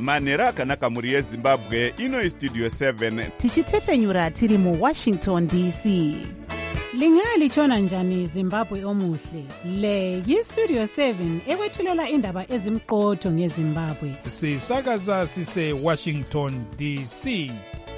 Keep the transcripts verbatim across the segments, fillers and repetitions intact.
manhero akanaka mhuri yezimbabwe. Ino istudio seven tichitefenyura tiri muwashington D C. Lingalitshona njani Zimbabwe omuhle? Le yistudio seven ekwethulela indaba ezimqotho ngeZimbabwe. Sisakaza sise Washington D C.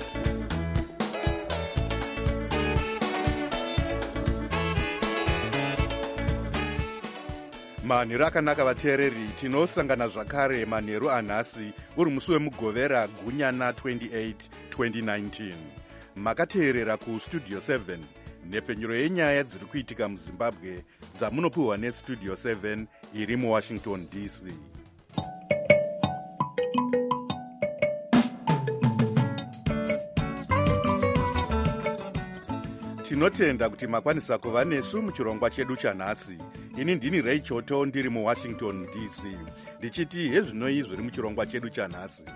manhero akanaka vateereri, tinosangana zvakare manhero anhasi uri musi wemugovera gunyana twenty-eight twenty nineteen. Makateerera kustudio seven, nhepfenyuro yenyaya dziri kuitika muzimbabwe dzamunopiwa nestudio seven iri muwashington D C. Tinotenda kuti makwanisa kuva nesu muchirongwa chedu chanhasi. Ini ndini Ray Choto ndiri muwashington D C, ndichiti hezvinoi zviri muchirongwa chedu chanhasi.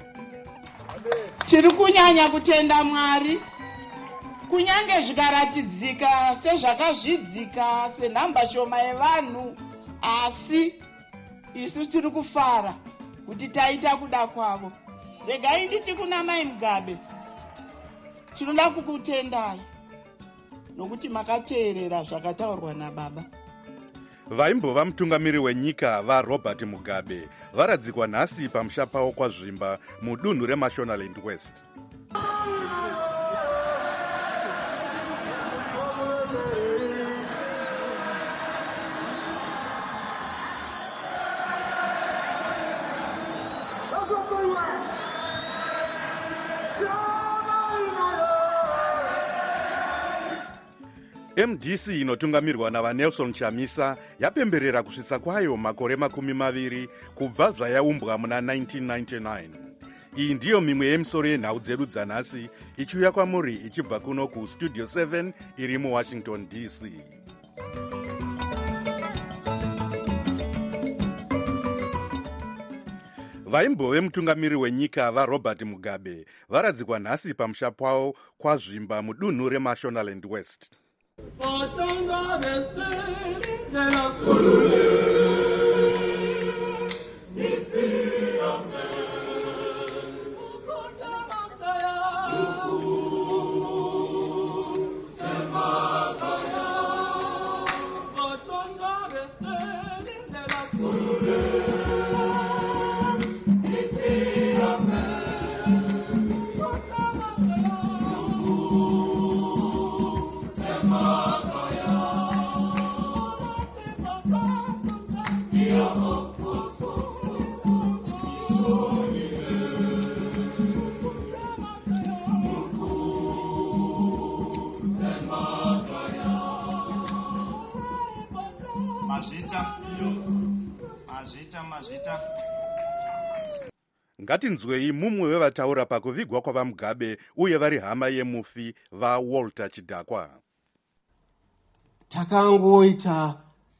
Tiri kunyanya kutenda Mwari, kunyange zvikaratidzika sezvakazvidzika senhamba shoma yevanhu, asi isu tiri kufara kuti taita kuda kwavo. Regai nditi kuna Mai Mugabe, tinoda kukutendai nokuti makateerera zvakataurwa naBaba. Vaimbova mutungamiri wenyika vaRobert Mugabe varadzikwa nhasi pamusha pavo kwazvimba mudunhu reMashonaland West. M D C inotungamirwa navaNelson Chamisa yapemberera kusvitsa kwayo makore makumi maviri kubva zvayaumbwa muna nineteen ninety-nine. Iyi ndiyo mimwe yemisoro yenhau dzedu dzanhasi ichiuya kwamuri ichibva kuno kustudio seven iri muwashington D C. Vaimbove mutungamiri wenyika vaRobert Mugabe varadzikwa nhasi pamusha pavo kwazvimba mudunhu reMashonaland West. Ngatinzwei mumwe wevataura pakuvigwa kwavaMugabe uye vari hama yemufi vaWalter Chidhakwa. Takangoita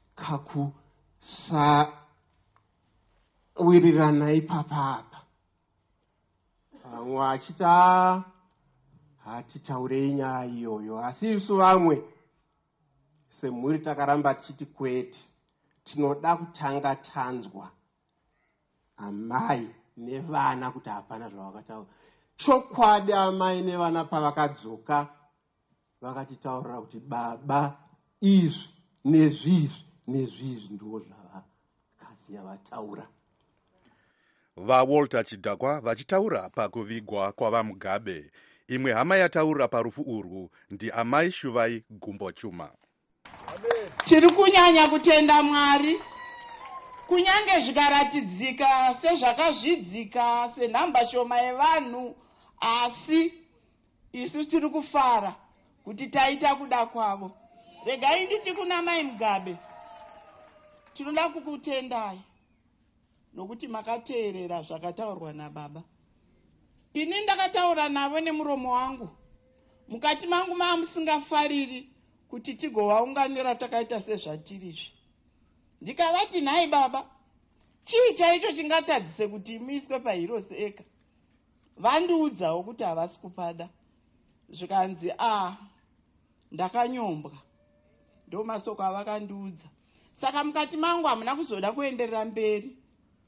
kakusawirirana ipapa apa. Vamwe vachita hatitaurei nyaya iyoyo, asi isu vamwe semhuri takaramba tichiti kwete, tinoda kutanga tanzwa amai nevana kuti hapana zvavakataura. Chokwadi amai nevana pavakadzoka vakatitaurira kuti baba izvi nezvizvi nezvizvi ndizvo zvavakaziya vataura. VaWalter Chidhakwa vachitaura pakuvigwa kwavaMugabe. Imwe hama yataura parufu urwu ndi amai Shuvai Gumbo Chuma. Tiri kunyanya kutenda Mwari, kunyange zvikaratidzika sezvakazvidzika senhamba shoma yevanhu, asi isu tiri kufara kuti taita kuda kwavo. Regai nditi kuna Mai Mugabe, tinoda kukutendai nokuti makateerera zvakataurwa naBaba. Ini ndakataura navo nemuromo wangu, mukati mangu maa musingafariri kuti tigovaunganira takaita sezvatirizvi. Ndikavati nhai Baba, chii chaicho chingatadzise kuti muiswe paHeroes eka? Vandiudzawo kuti havasi kupada. Zvikanzi ah, ndakanyombwa. Ndo masoko avakandiudza. Saka mukati mangu hamuna kuzoda kuenderera mberi.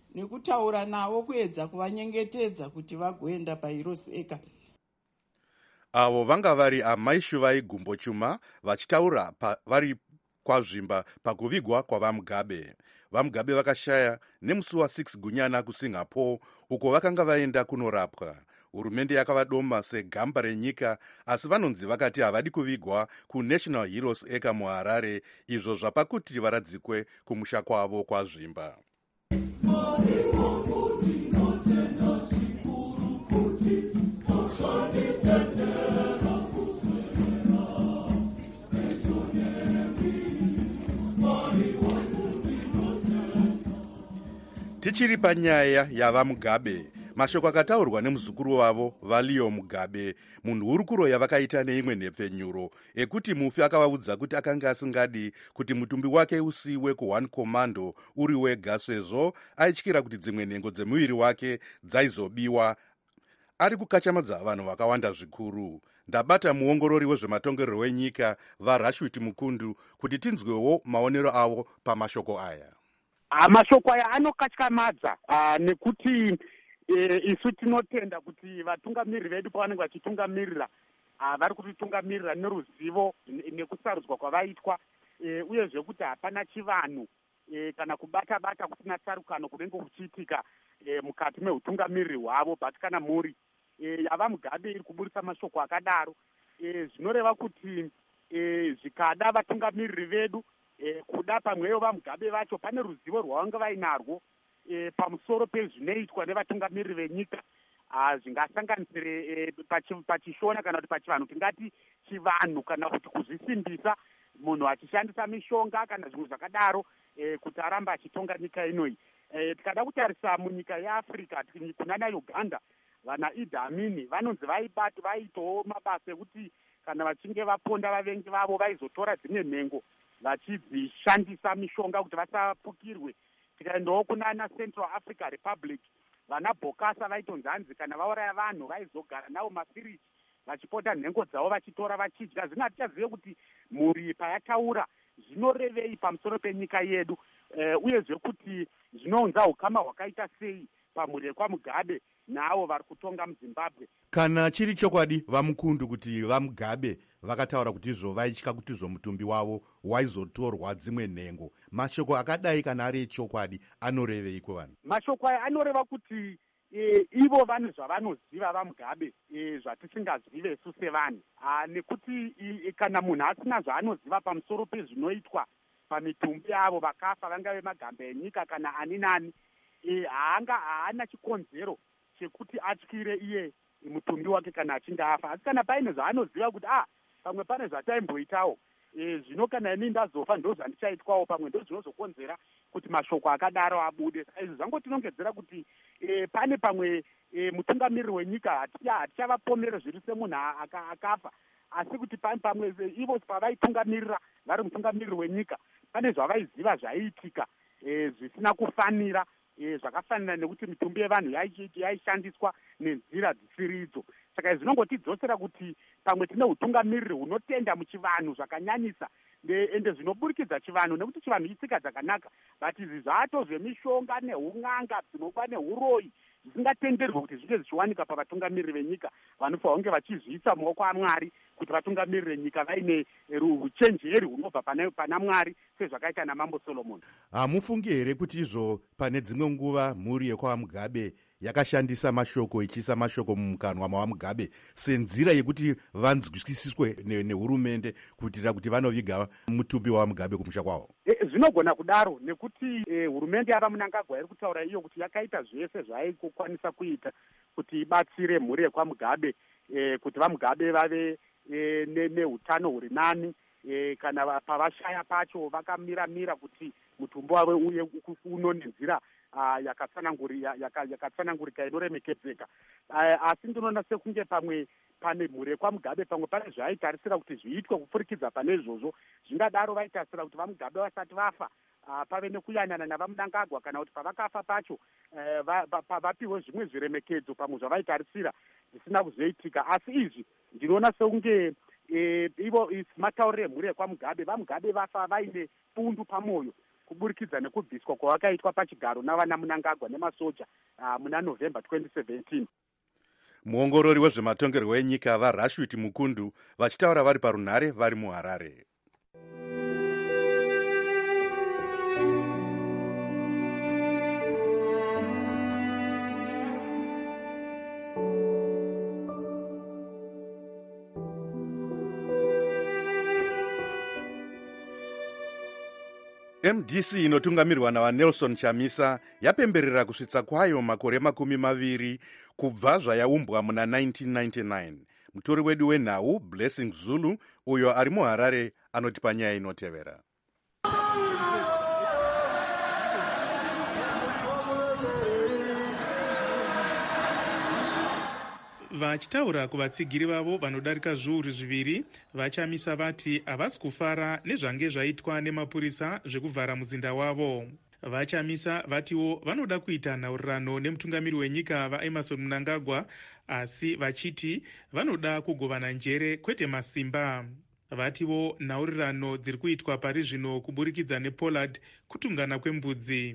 nekutaura navo kuedza kuvanyengetedza kuti vagoenda pairoseka. Avo vanga vari amai Shuvai Gumbo Chuma vachitaura vari kwazvimba pakuvigwa kwavaMugabe. VaMugabe vakashaya nemusi wa six Gunyana kuSingapore uko vakanga vaenda kunorapwa. Hurumende yakavadoma segamba renyika, asi vanonzi vakati havadi kuvigwa kuNational Heroes Acre muHarare, izvo zvapa kuti varadzikwe kumusha kwavo kwazvimba. Tichiri panyaya yavaMugabe, mashoko akataurwa nemuzukuru wavo Valio Mugabe, munhurukuro yavakaita neimwe nhepfenyuro, ekuti mufi akavaudza kuti akanga asingadi kuti mutumbi wake usiwe kuOne Commando uri wega, sezvo aityira kuti dzimwe nhengo dzemuviri wake dzaizobiwa. Ari kukachamadza vanhu vakawanda zvikuru. Ndabata muongorori wezvematongerero wenyika vaRashwit Mukundu kuti tinzwewo maonero avo pamashoko aya. Mashoko aya anokatyamadza nekuti isu tinotenda kuti vatungamiriri vedu pavanenge vachitungamirira vari kutitungamirira neruzivo nekusarudzwa kwavaitwa, uyezve kuti hapana chivanhu kana kubata-bata kusina tsarukano kunenge kuchiitika mukati meutungamiriri hwavo. But kana mhuri yavaMugabe iri kuburisa mashoko akadaro, zvinoreva kuti zvikada vatungamiriri vedu kuda pamweyo vaMugabe vacho pane ruzivo rwavanga vainarwo pamusoro pezvinoitwa nevatungamiriri venyika, zvingasanganisire pachishona kana kuti pachivanhu tingati chivanhu, kana kuti kuzvisimbisa munhu achishandisa mishonga kana zvimwe zvakadaro kuti aramba achitonga nyika inoyi. Tikada kutarisa munyika yeAfrica kunana Uganda, vana Idi Amini vanonzi vaibati vaitowo mabasa ekuti kana vachinge vaponda vavengi vavo vaizotora dzimwe nhengo vachidzishandisa mishonga kuti vasapukirwe. Tikaendawo kunana Central Africa Republic, vana Bokasa vaitonzi hanzi kana vauraya vanhu vaizogara navo mafiriji vachipota nhengo dzavo vachitora vachidya. Zvino hatichazive kuti mhuri payataura zvinorevei pamusoro penyika yedu, uyezve kuti zvinounza ukama hwakaita sei pamhuri yekwaMugabe naavo vari kutonga muZimbabwe. Kana chiri chokwadi vaMukundu kuti vaMugabe vakataura kuti izvo vaitya kuti izvo mutumbi wavo waizotorwa dzimwe nhengo, mashoko akadai kana ari echokwadi anorevei kuvanhu? Mashoko aya anoreva kuti e, ivo vane zvavanoziva vaMugabe e, zvatisingazive isu sevanhu, nekuti e, kana munhu asina zvaanoziva pamusoro pezvinoitwa pamitumbi yavo vakafa, vangave magamba enyika kana ani nani, e, haanga haana chikonzero chekuti atyire iye mutumbi wake kana achinge afa. Asi kana paine zvaanoziva kuti ah pamwe pane zvataimboitawo e, zvino kana ini ndazofa ndo zvandichaitwawo, pamwe ndo zvinozokonzera kuti mashoko akadaro abude. Izvi zvangotinongedzera kuti e, pane pamwe e, mutungamiriri wenyika hatichavapomere zviri semunhu akafa, asi kuti pamwe ivo pavaitungamirira vari mutungamiriri wenyika pane zvavaiziva zvaiitika e, zvisina kufanira, e, zvakafanira nekuti mitumbi yevanhu yaishandiswa nenzira dzisiridzo. Saka zvinongotidzosera kuti pamwe tine utungamiriri hunotenda muchivanhu zvakanyanyisa, ende zvinoburikidza chivanhu, nekuti chivanhu itsika dzakanaka, but izvi zvato zvemishonga neun'anga dzinoba neuroyi zvisingatenderwi kuti zvinge zvichiwanika pavatungamiriri venyika. Vanofanira kunge vachizviisa muoko aMwari kuti vatungamirire nyika vaine uchenjeri hunobva pana Mwari sezvakaita naMambo Solomon. Hamufungi here kuti izvo pane dzimwe nguva mhuri yekwaMugabe yakashandisa mashoko, ichiisa mashoko mumukanwa maWaMugabe senzira yekuti vanzwisiswe nehurumende kuitira kuti vanoviga mutumbi waMugabe kumusha kwavo? E, zvinogona kudaro, nekuti e, hurumende yavaMnangagwa iri kutaura iyo kuti yakaita zvese zvaaikukwanisa kuita kuti ibatsire mhuri yekwaMugabe, e, kuti vaMugabe vave e, neutano ne huri nani, e, kana pavashaya pacho vakamira-mira kuti mutumbi wavo uye uno nenzira Uh, yakatsanangurika yaka, yaka inoremekedzeka. Uh, asi ndinoona sekunge pamwe pane mhuri yekwaMugabe pamwe pane zvaaitarisira kuti zviitwe kupfurikidza pane izvozvo. Zvingadaro vaitarisira kuti vaMugabe vasati vafa uh, pave nekuyanana navaMnangagwa, kana kuti pavakafa pacho uh, va, va, va, vapiwe zvimwe zviremekedzo pamwe zvavaitarisira zvisina kuzoitika. Asi izvi ndinoona sekunge e, ivo matauriro emhuri yekwaMugabe, vaMugabe vafa vaine bundu pamwoyo kuburikidza nekubviswa kwavakaitwa pachigaro navana Mnangagwa nemasoja uh, muna November twenty seventeen. Muongorori wezvematongerwo enyika vaRashid Mukundu vachitaura vari parunhare vari muHarare. M D C inotungamirwa navaNelson Chamisa yapemberera kusvitsa kwayo makore makumi maviri kubva zvayaumbwa muna nineteen ninety-nine. Mutori wedu wenhau Blessing Zulu uyo ari muHarare anotipa nyaya inotevera. Vachitaura kuvatsigiri vavo vanodarika zviuru zviviri, vaChamisa vati havasi kufara nezvange zvaitwa nemapurisa zvekuvhara muzinda wavo. VaChamisa vatiwo vanoda kuita nhaurirano nemutungamiri wenyika vaEmmerson Mnangagwa, asi vachiti vanoda kugovana njere kwete masimba. Vatiwo nhaurirano dziri kuitwa pari zvino kuburikidza nePollard kutungana kwembudzi.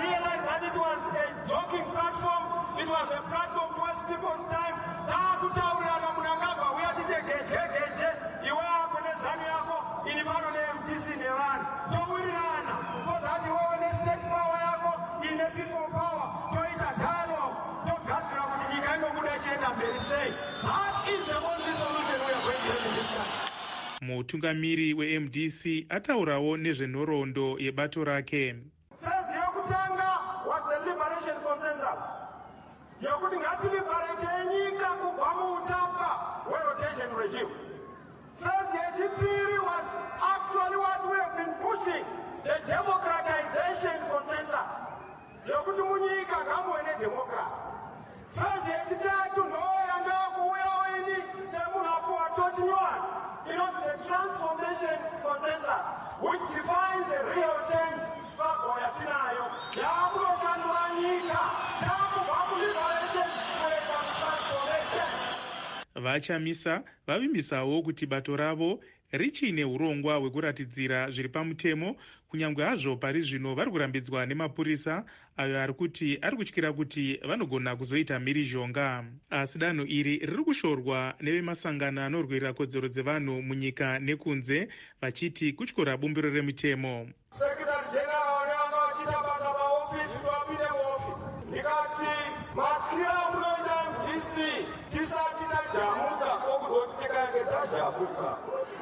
Mutungamiri weM D C ataurawo nezvenhoroondo yebato rake. Phase yokutanga was the liberation consensus. Yokuti ngatiliberate nyika kubva muutapwa hwerotation regime. Phase yechipiri was actually what we have been pushing, the democratization consensus. Yokuti munyika ngamuve nedemocracy. Phase yechitatu ndoyanga kuuya weni semunapuwa tochinywana. It was the transformation consensus, which defines the real change struggle yatinayo. Yakulo shanduranyika, yakuba liberation, kuenda transformation. VaChamisa vavimbisawo kuti bato ravo richine urongwa hwekuratidzira zviri pamutemo, kunyange hazvo pari zvino vari kurambidzwa nemapurisa ayo ari kuti ari kutyira kuti vanogona kuzoita mhirizhonga. Asi danho iri riri kushorwa nevemasangano anorwira kodzero dzevanhu munyika nekunze, vachiti kutyora bumbiro remutemo. Secretary General yanga vachita basa paofisi twapinde muofisi. Ndikati matyira munoita M D C tisati tajamuka kokuzoti tikaenge tajamuka.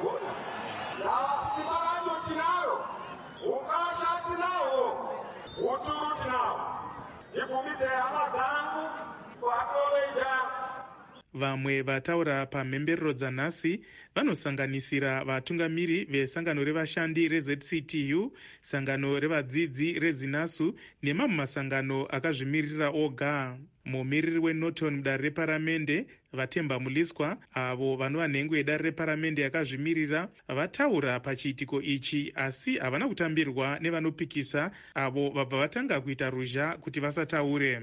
Simba racho tinaro, ukasha tinawo, uturu tinawo. Ipumidze hama dzangu kuacknowledge. Vamwe vataura pamhemberero dzanhasi vanosanganisira vatungamiri vesangano revashandi reZ C T U, sangano revadzidzi reZinasu nemamwe masangano akazvimirira oga. Mumiriri weNorton mudare reparamende Vatemba Muliswa, avo vanova nhengo yedare reparamende yakazvimirira, vataura pachiitiko ichi asi havana kutambirwa nevanopikisa avo vabva vatanga kuita ruzha kuti vasataure.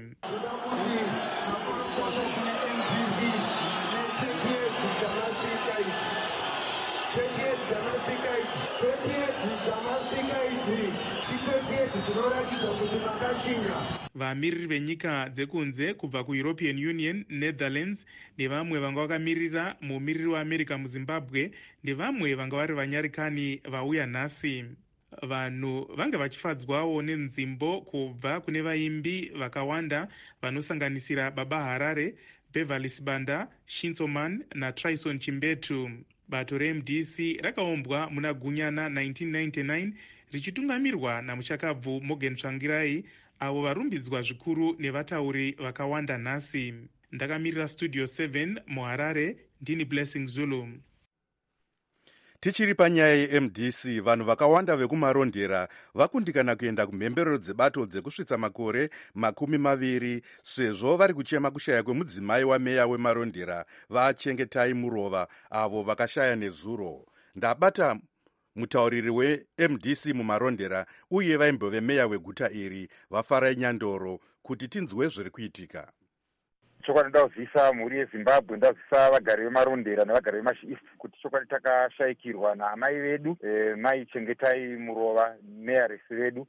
Vamiriri venyika dzekunze kubva kuEuropean Union, Netherlands nevamwe vanga vakamirira mumiriri weAmerica muZimbabwe nevamwe vanga vari vanyarikani vauya nhasi. Vanhu vange vachifadzwawo nenzimbo kubva kune vaimbi vakawanda vanosanganisira Baba Harare, Beverly Sibanda, Shinzo Man naTryson Chimbetu. Bato reM D C rakaumbwa muna Gunyana nineteen ninety-nine richitungamirwa namuchakabvu Morgan Tsvangirai, avo varumbidzwa zvikuru nevatauri vakawanda nhasi. Ndakamirira Studio seven muHarare, ndini Blessing Zulu. Tichiri panyaya yeM D C, vanhu vakawanda vekumarondera vakundikana kuenda kumhemberero dzebato dzekusvitsa makore makumi maviri sezvo vari kuchema kushaya kwemudzimai wameya wemarondera vaChengetai Murova, avo vakashaya nezuro. Ndabata mutauriri weM D C mumarondera uye vaimbove meya weguta iri vaFarai Nyandoro kuti tinzwe zviri kuitika. Chokwadi ndazivisa mhuri yeZimbabwe, ndazivisa vagari vemarondera nevagari veMashi-East kuti chokwadi takashayikirwa naamai vedu, e, mai Chengetai Murova, meyaresi vedu,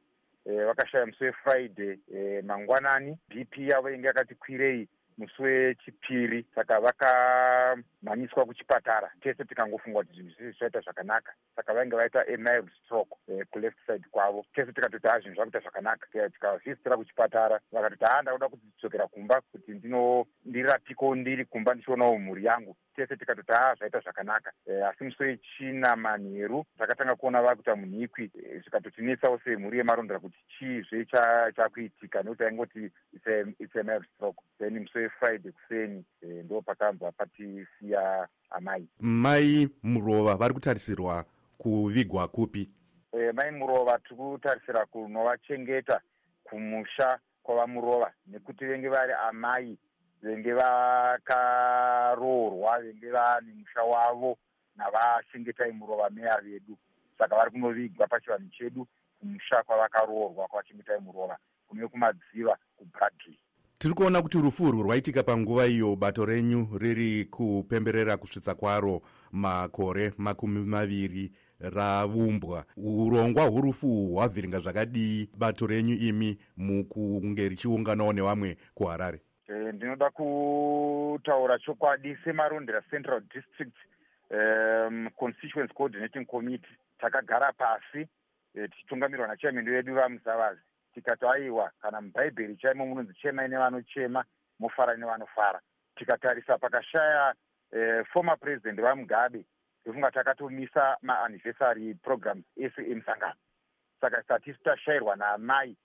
eh, vakashaya musi wefriday eh, mangwanani B P yavo inge yakati kwirei musi wechipiri, saka vakamhanyiswa kuchipatara. Tese tikangofunga kuti zvinhu zvisi zvaita zvakanaka, saka vainge vaita a mild stroke eh, kuleft side kwavo. Tese tikatoti ha zvinhu zvakuita zvakanaka, tikavhizitira kuchipatara vakatoti ha ndakuda kudzokera kumba kuti ndino ndirapiko ndiri kumba ndichionawo mhuri yangu. Tese tikatoti ha zvaita zvakanaka, eh, asi musi wechina manheru takatanga kuona vakuita munhikwi, eh, zvikatotinetsawo semhuri yemarondera kuti chiizve chakuitika, nekuti aingoti it's a, it's a mild stroke. Then musi wefriday kuseni eh, ndo pakabva patisiya amai. Mai Murova vari kutarisirwa kuvigwa kupi? E, mai Murova tiri kutarisira kunovachengeta kumusha kwavamurova, nekuti venge vari amai venge vakaroorwa, venge vane musha wavo navachengetai Murova meya vedu. Saka vari kunovigwa pachivanhu chedu kumusha kwavakaroorwa kwavachengetai Murova kune kumadziva kuBradley. Tiri kuona kuti rufu urwu rwaitika panguva iyo bato renyu riri kupemberera kusvitsa kwaro makore makumi maviri ravumbwa. Urongwa hwurufu uhwu hwavhiringa zvakadii bato renyu imi mukunge richiunganawo nevamwe kuHarare? E, ndinoda kutaura chokwadi semarondera Central District um, Constituency Coordinating Committee takagara pasi e, tichitungamirwa nachairman wedu vaMusavazi, tikati aiwa, kana mubhaibheri chaimo munonzi chemai nevanochema mofara nevanofara. Tikatarisa pakashaya eh, former president vaMugabe, ndofunga takatomisa maanniversary programs ese emusangano. Saka tatisi tashayirwa naamai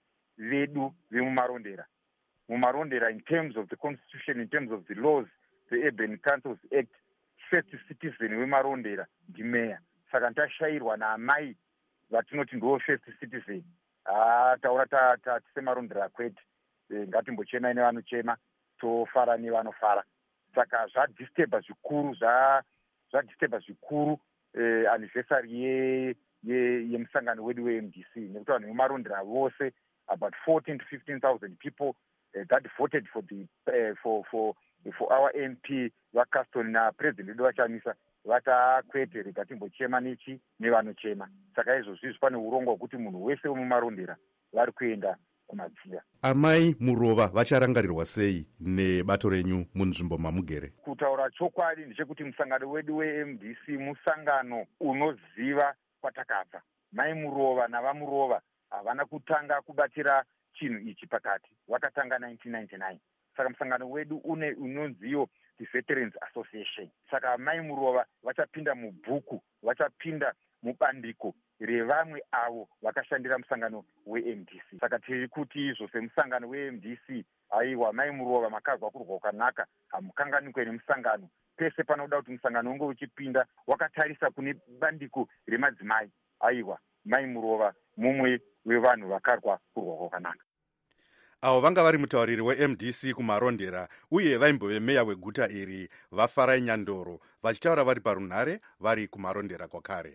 vedu vemumarondera. Mumarondera, in terms of the constitution, in terms of the laws, the Urban Councils Act, first citizen wemarondera ndimeya. Saka ndashayirwa naamai vatinoti ndo first citizen. Ah, taura ta ta semarondera kwete, e, ngatimbochema nevanochema, tofara nevanofara. Saka zvadisturba zvikuru, zva zvadisturba zvikuru eh, anniversary ye ye yemusangano wedu weM D C, nekuti vanhu vemarondera vose about fourteen to fifteen thousand people uh, that voted for the uh, for for for our M P vaCaston na president wedu vachamisa vata kwete rega timbochema nechi nevanochema. Saka izvozvi pane urongwa hwekuti munhu wese wemumarondera vari kuenda kumadziva. Amai Murova vacharangarirwa sei nebato renyu munzvimbo mamugere? Kutaura chokwadi ndechekuti musangano wedu weM D C musangano unoziva kwatakabva. Mai Murova navamurova havana kutanga kubatira chinhu ichi pakati, wakatanga nineteen ninety-nine. Saka musangano wedu une unonziyo the Veterans Association. Saka mai Murova vachapinda mubhuku, vachapinda mubandiko revamwe avo vakashandira musangano weM D C. Saka tiri kuti izvo semusangano weM D C, aiwa mai Murova makazwa kurwa kwakanaka, hamukanganikwe nemusangano. Pese panoda kuti musangano unge uchipinda wakatarisa kune bandiko remadzimai, aiwa mai Murova mumwe wevanhu vakarwa kurwa kwakanaka. Avo vanga vari mutauriri weM D C kumarondera uye vaimbove meya weguta iri vaFarai Nyandoro vachitaura vari parunhare vari kumarondera kwakare.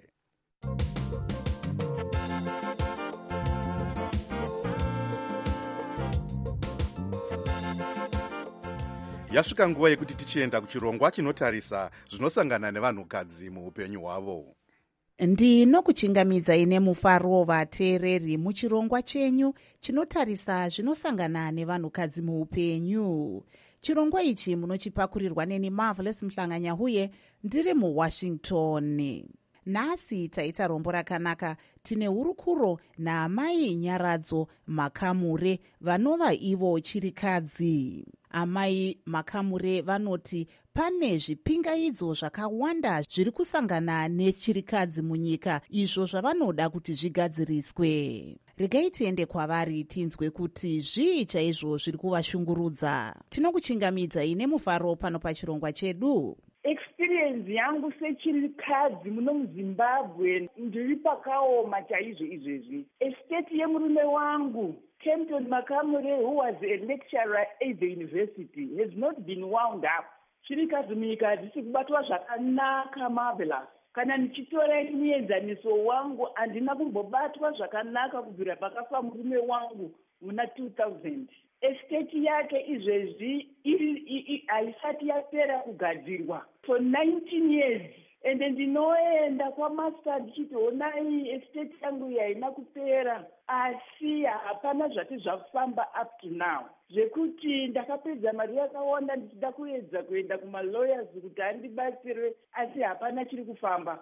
Yasvika nguva yekuti tichienda kuchirongwa chinotarisa zvinosangana nevanhukadzi muupenyu hwavo. Ndinokuchingamidzai nemufaro vateereri muchirongwa chenyu chinotarisa zvinosangana nevanhukadzi muupenyu. Chirongwa ichi munochipakurirwa neni Marvelous Mhlanganyahuye ndiri muWashington. Nhasi taita rombo rakanaka, tine hurukuro naamai Nyaradzo Makamure vanova ivo chirikadzi. Amai Makamure vanoti pane zvipingaidzo zvakawanda zviri kusangana nechirikadzi munyika, izvo zvavanoda kuti zvigadziriswe. Regai tiende kwavari tinzwe kuti zvii chaizvo zviri kuvashungurudza. Tinokuchingamidzai nemufaro pano pachirongwa chedu. Experience yangu sechirikadzi muno muZimbabwe ndiri pakaoma chaizvo izvezvi. Estate yemurume wangu Kempton Makamure, who was a lecturer at the university, has not been wound up. Chirikadzi munyika hadzisi kubatwa zvakanaka. Marvelous. Kana nichitora muenzaniso wangu handina kumbobatwa zvakanaka kubvira pakafa murume wangu muna two thousand. Estate yake izvezvi haisati yapera kugadzirwa. For nineteen years ende ndinoenda kwamaster ndichiti honai estate yangu iyi haina kupera, asi hapana zvati zvakufamba up to now, zvekuti ndakapedza mari yakawanda ndichida kuedza kuenda kumalawyers kuti andibatsire, asi hapana chiri kufamba.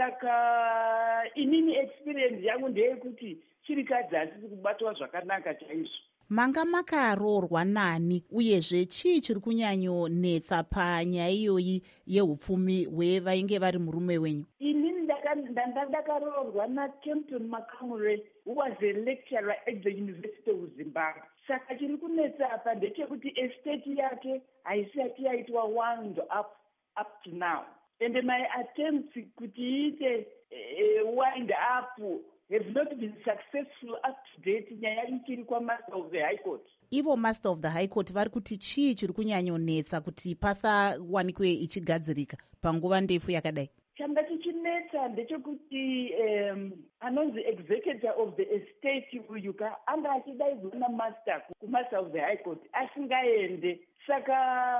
Saka inini experience yangu ndeyekuti chirikadzi asisi kubatwa zvakanaka chaizvo. Manga makaroorwa nani uyezve chii chiri kunyanyonetsa panyaya iyoyi yeupfumi hwevainge vari murume wenyu? Inini ndakaroorwa naKempton Makamure, who was a lecturer at the University of Zimbabwe. Saka chiri kunetsa apa ndechekuti estate yake haisati yaitwa wound up up to now, and my attempts kuti iite uh, wind up have not been successful up to date. Nyaya ichiri kwamaster of the high court. Ivo master of the high court vari kuti chii chiri kunyanyonetsa kuti pasawanikwe ichigadzirika panguva ndefu yakadai? Changa chichinetsa ndechekuti um, anonzi executor of the estate uyuka anga achidaidzwa namaster kumaster of the high court asingaende. Saka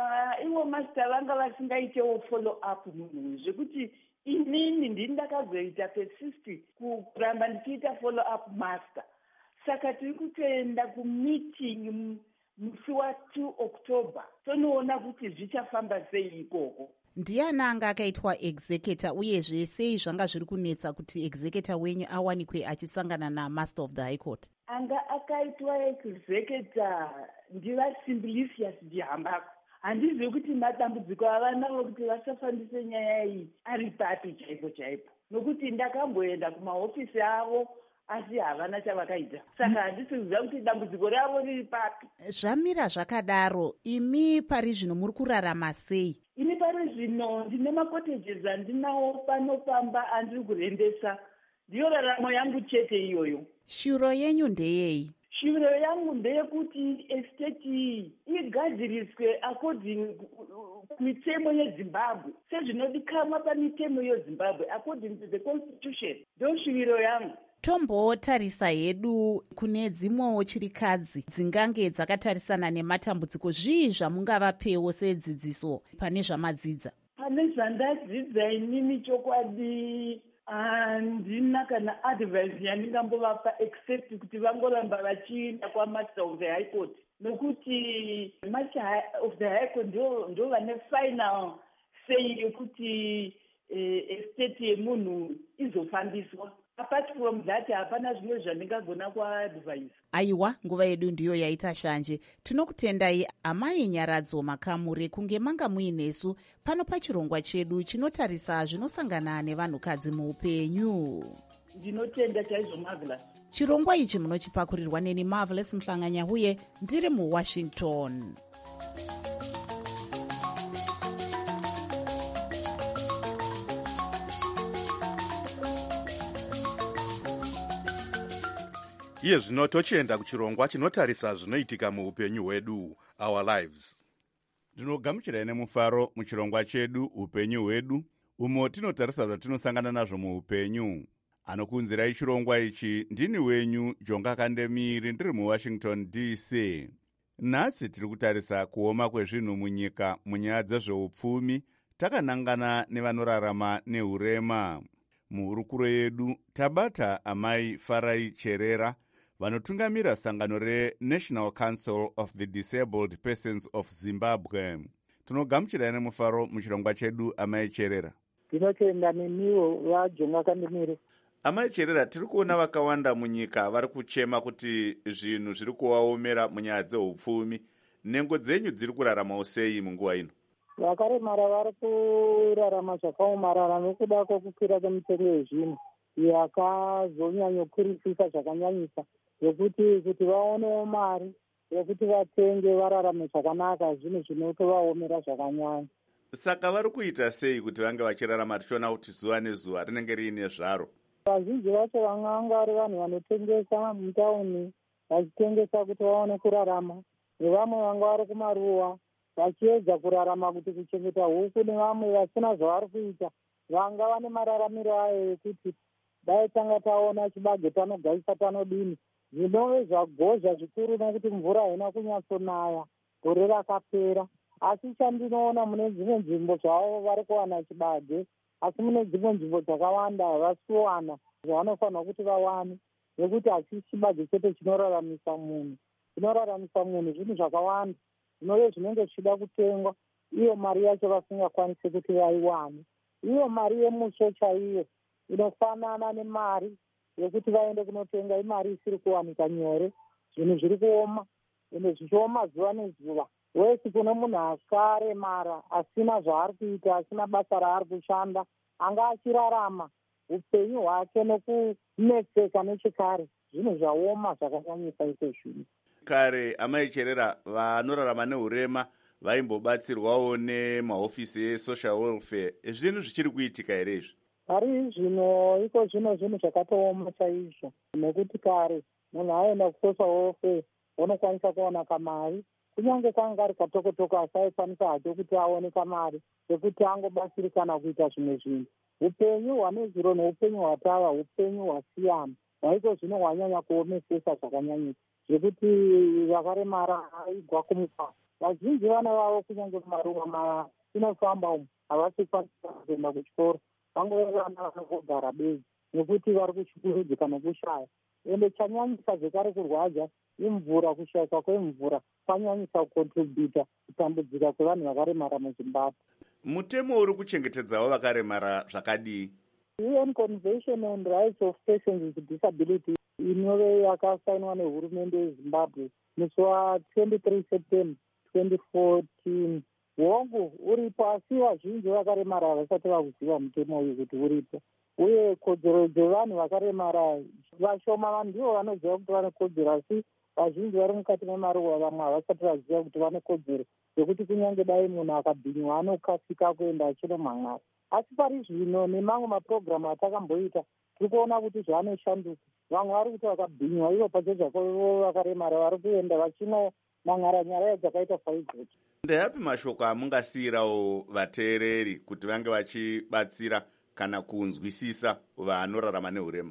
ivo master vanga vasingaitewo follow up munhu, zvekuti inini ndini ndakazoita persist kuramba ndichiita follow up master. Saka tiri kutoenda kumeeting musi wa two October tonoona kuti zvichafamba sei ikoko. Ndiani anga akaitwa executor uyezve sei zvanga zviri kunetsa kuti executor wenyu awanikwe achisangana namaster of the high court? Anga akaitwa executor ndiva Simplicius Jihambako. Handizivi kuti matambudziko avanavo kuti vasafambise nyaya iyi ari papi chaipo chaipo, nokuti ndakamboenda kumahofisi avo asi havana chavakaita. Saka handisi kuziva kuti dambudziko ravo riri papi. Zvamira zvakadaro, imi pari zvino muri kurarama sei? Ini pari zvino ndine macottages andinawo panofamba andiri kurendesa, ndiyo raramo yangu chete iyoyo. Shuro yenyu ndeyei? Shuro yangu ndeyekuti estate iyi igadziriswe according kumitemo yeZimbabwe, sezvinodikanwa pamitemo yeZimbabwe according to the constitution. Ndo shuviro yangu. Tombotarisa hedu kune dzimwewo chirikadzi dzingange dzakatarisana nematambudziko. Zvii zvamungavapewo sedzidziso pane zvamadzidza? Pane zvandadzidza inini chokwadi handina kana advice yandingambovapa except kuti vangoramba vachienda kwamaster of the high court, nokuti master of the high court ndo vane final say yekuti eh, estate yemunhu izofambiswa. Apart from that hapana zvimwe zvandingagona kuadvise. Aiwa, nguva yedu ndiyo yaita shanje. Tinokutendai amai Nyaradzo Makamure kunge manga muinesu pano pachirongwa chedu chinotarisa zvinosangana nevanhukadzi muupenyu. Ndinotenda chaizvo Marvelous. Chirongwa ichi munochipakurirwa neni Marvelous Mhlanganya-Huye, ndiri muWashington. Iye zvino tochienda kuchirongwa chinotarisa zvinoitika muupenyu hwedu, our lives. Ndinogamuchirai nemufaro muchirongwa chedu upenyu hwedu, umo tinotarisa zvatinosangana nazvo muupenyu. Anokunzirai chirongwa ichi ndini wenyu Jonga Kandemiri, ndiri muWashington D C. Nhasi tiri kutarisa kuoma kwezvinhu munyika munyaya dzezveupfumi, takanangana nevanorarama neurema. Muhurukuro yedu tabata amai Farai Cherera, vanotungamira sangano reNational Council of the Disabled Persons of Zimbabwe. Tinogamuchirai nemufaro muchirongwa chedu amai Cherera. Tinotenda nemiwo vaJonga Kandemiri. Amai Cherera, tiri kuona vakawanda munyika vari kuchema kuti zvinhu zviri kuvaomera munyaya dzeupfumi. Nhengo dzenyu dziri kurarama sei munguva ino? Vakaremara vari kurarama zvakaomarara nokuda kwokukwira kwemitengo yezvinhu yakazonyanyokurisisa zvakanyanyisa, yokuti kuti vaonewo mari yokuti vatenge vararame zvakanaka zvinhu zvinotovaomera zvakanyanya. Saka vari kuita sei kuti vange vachirarama, tichiona kuti zuva nezuva rinenge riine zvaro? Vazhinji vacho vanganga vari vanhu vanotengesa mutauni, vachitengesa kuti vaone kurarama, nevamwe vanga vari kumaruwa vachiedza kurarama kuti kuchengeta huku, nevamwe vasina zvavari kuita vanga vane mararamiro ayo ekuti dai tanga taona chibage tanogaisa tanodini. Zvinove zvagozha zvikuru nokuti mvura haina kunyatsonaya gore rakapera. Asi chandinoona mune dzimwe nzvimbo zvavo vari kuwana chibage, asi mune dzimwe nzvimbo dzakawanda havasi kuwana zvavanofanira kuti vawane, nekuti hachisi chibage chete chinoraramisa munhu. Chinoraramisa munhu zvinhu zvakawanda zvinove zvinenge zvichida kutengwa, iyo mari yacho vasingakwanisi kuti vaiwane. Iyo mari yemusho chaiyo inofanana nemari yekuti vaende kunotenga, imari isiri kuwanika nyore. Zvinhu zviri kuoma, ende zvichioma zuva nezuva. Wese kune munhu akaremara, asina zvaari kuita, asina basa raari kushanda, anga achirarama upenyu hwake nokunetseka nechekare. Zvinhu zvaoma zvakanyanyisa iko zvino. Kare amaicherera vanorarama neurema vaimbobatsirwawo nemahofisi esocial welfare. Zvinhu zvichiri kuitika here izvi? Pari zvino iko zvino zvinhu zvakatooma chaizvo, nekuti kare munhu aenda kusocial welfare unokwanisa kuona kamari, kunyange kanga ari katokotoko asi aikwanisa hake kuti aone kamari sekuti angobatsirikana kuita zvimwe zvinhu. Upenyu hwanezuro neupenyu hwatava upenyu hwasiyana, hwaiko zvino hwanyanya kuomesesa zvakanyanyisa, zvekuti vakaremara aigwa kumupasa. Vazhinji vana vavo kunyange mumaruva inofamba umu havasi kwanisa kuenda kuchikoro, vangove vana vanogara bezi nekuti vari kuchukurudzika nekushaya. Ende chanyanyisa zvekare kurwadza imvura, kushayika kwemvura kwanyanyisa kukontributa kutambudzika kwevanhu vakaremara muZimbabwe. Mutemo uri kuchengetedzawo vakaremara zvakadii? U N Convention on Rights of Persons with Disabilities inove yakasainwa nehurumende yeZimbabwe musi wa23 September twenty fourteen. Hongu uripo, asi vazhinji vakaremara havasati vakuziva mutemo uyu kuti uripo, uye kodzero dzevanhu vakaremara vashoma vanhu ndivo vanoziva kuti vane kodzero, asi vazhinji vari mukati memaruva vamwe havasati vaziva kuti vane kodzero yekuti kunyange dai munhu akabhinywa anokasika kuenda achinomhan'ara. Asi pari zvino nemamwe mapurogiramu atakamboita tiri kuona kuti zvanoshanduka. Vamwe vari kuti vakabhinywa ivo pacho zvako vakaremara vari kuenda vachinomhan'ara nyaya dzakaita saizvozvo. Ndeyapi mashoko amungasiyirawo vateereri kuti vange vachibatsira kana kunzwisisa vanorarama neurema?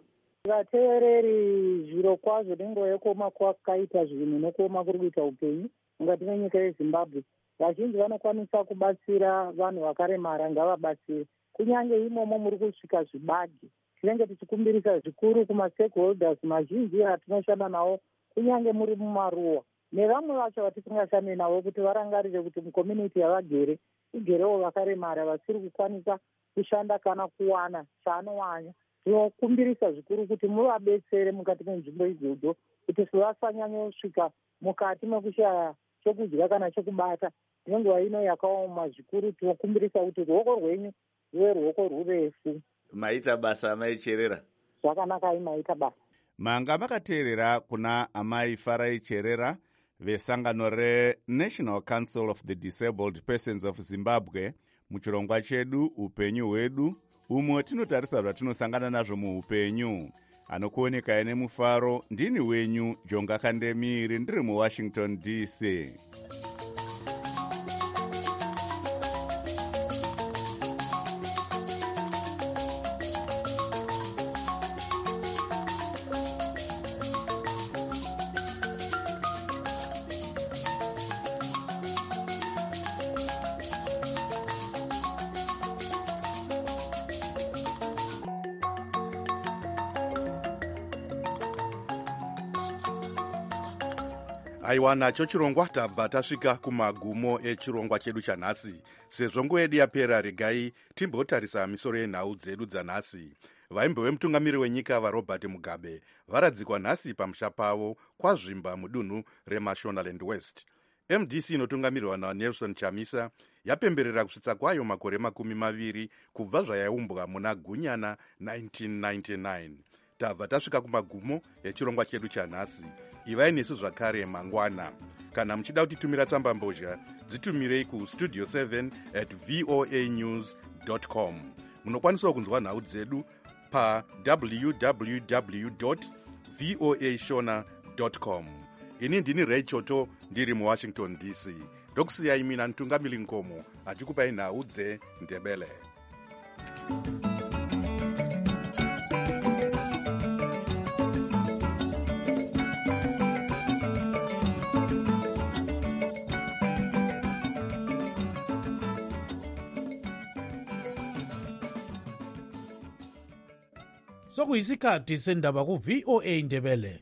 Vateereri zviro kwazvo nenguva yekuoma kwakaita zvinhu nekuoma kuri kuita upenyu mukati menyika yeZimbabwe, vazhinji vanokwanisa kubatsira vanhu vakaremara, ngavabatsire. Kunyange imomo muri kusvika zvibage, tinenge tichikumbirisa zvikuru kumastakeholders mazhinji atinoshanda nawo, kunyange muri mumaruwa nevamwe vacho vatisingashande navo, kuti varangarire kuti mucommunity yavagere igerewo vakaremara vasiri kukwanisa kushanda kana kuwana chaanowanya. Tinokumbirisa zvikuru kuti muvabetsere mukati menzvimbo idzodzo, kuti vasanyanyosvika mukati mekushaya chokudya kana chokubata nenguva ino yakaoma zvikuru. Tinokumbirisa kuti ruoko rwenyu ruve ruoko rurefu. Maita basa amaicherera. Zvakanaka maita basa. Manga makateerera kuna amai Farai Cherera vesangano reNational Council of the Disabled Persons of Zimbabwe muchirongwa chedu upenyu hwedu, umo tinotarisa zvatinosangana nazvo muupenyu. Anokuoneka nemufaro ndini wenyu Jonga Kandemiri, ndiri muWashington D C. Aiwa, nacho chirongwa tabva tasvika kumagumo echirongwa chedu chanhasi. Sezvo nguva yedu yapera, regai timbotarisa misoro yenhau dzedu dzanhasi. Vaimbe vemutungamiri wenyika vaRobert Mugabe varadzikwa nhasi pamusha pavo kwazvimba mudunhu reMashonaland West. M D C inotungamirwa naNelson Chamisa yapemberera kusvitsa kwayo makore makumi maviri kubva zvayaumbwa muna Gunyana nineteen ninety-nine. Tabva tasvika kumagumo echirongwa chedu chanhasi. Ivai nesu zvakare mangwana. Kana muchida kutitumira tsamba mbozha, dzitumirei ku studio seven at voa news dot com. Munokwanisa kunzwa nhau dzedu pa w w w dot voa shona dot com. Ini ndini Ray Choto, ndiri muWashington D C. Ndokusiyai mina Ntungamili Nkomo achikupai nhau dzeNdebele. sokuyisikhathi sendaba ku-V O A Ndebele.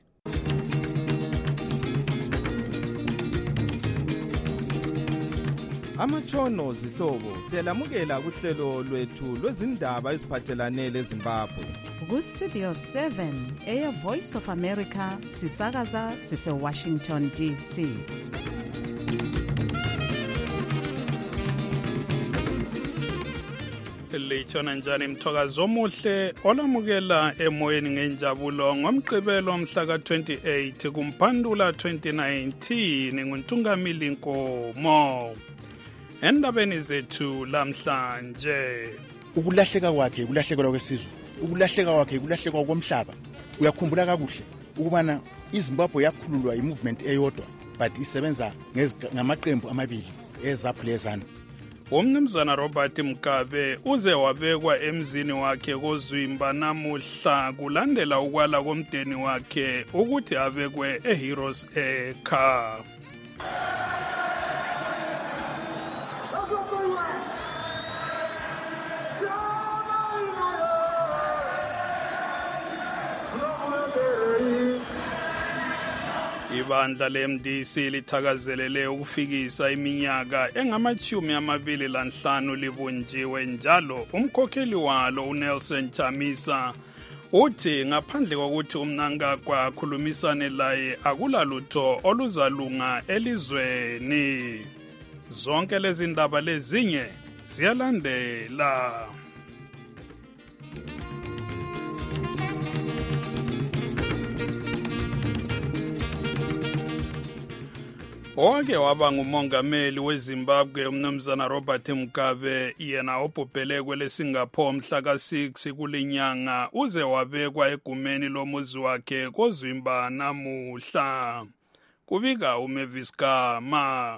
Amatshono zihlobo siyalamukela kuhlelo lwethu lwezindaba eziphathelane leZimbabwe. Ku-Studio seven, Air Voice of America, sisakaza sise-Washington D C. Litshona njani mthokazi omuhle olamukela emoyeni ngenjabulo ngomgqibelo mhla ka-twenty-eight kumphandula twenty nineteen nguntungamili Nkomo. Endabeni zethu lamhlanje, ukulahleka kwakhe ukulahlekelwa kwesizwe, ukulahleka kwakhe ukulahlekelwa komhlaba. Uyakhumbula kakuhle ukubana iZimbabwe yakhululwa i-movement eyodwa but isebenza ngamaqembu amabili eZAPU leZANU. umnumzana Robert Mugabe uze wabekwa emzini wakhe koZwimba namuhla kulandela ukwala komdeni wakhe ukuthi abekwe eHeroes Acre. Ibandla le-M D C lithakazelele ukufikisa iminyaka engamachumi amabili lanhlanu libunjiwe njalo. Umkhokheli walo uNelson Chamisa uthi ngaphandle kokuthi uMnangagwa akhulumisane laye akulalutho oluzalunga elizweni. Zonke lezi ndaba lezinye ziyalandela. Owake waba ngumongameli weZimbabwe umnumzana Robert Mugabe yena obhubhele kwele Singapore mhla ka six kulinyanga uze wabekwa egumeni lomuzi wakhe koZwimba namuhla. Kubika uMavis Gama.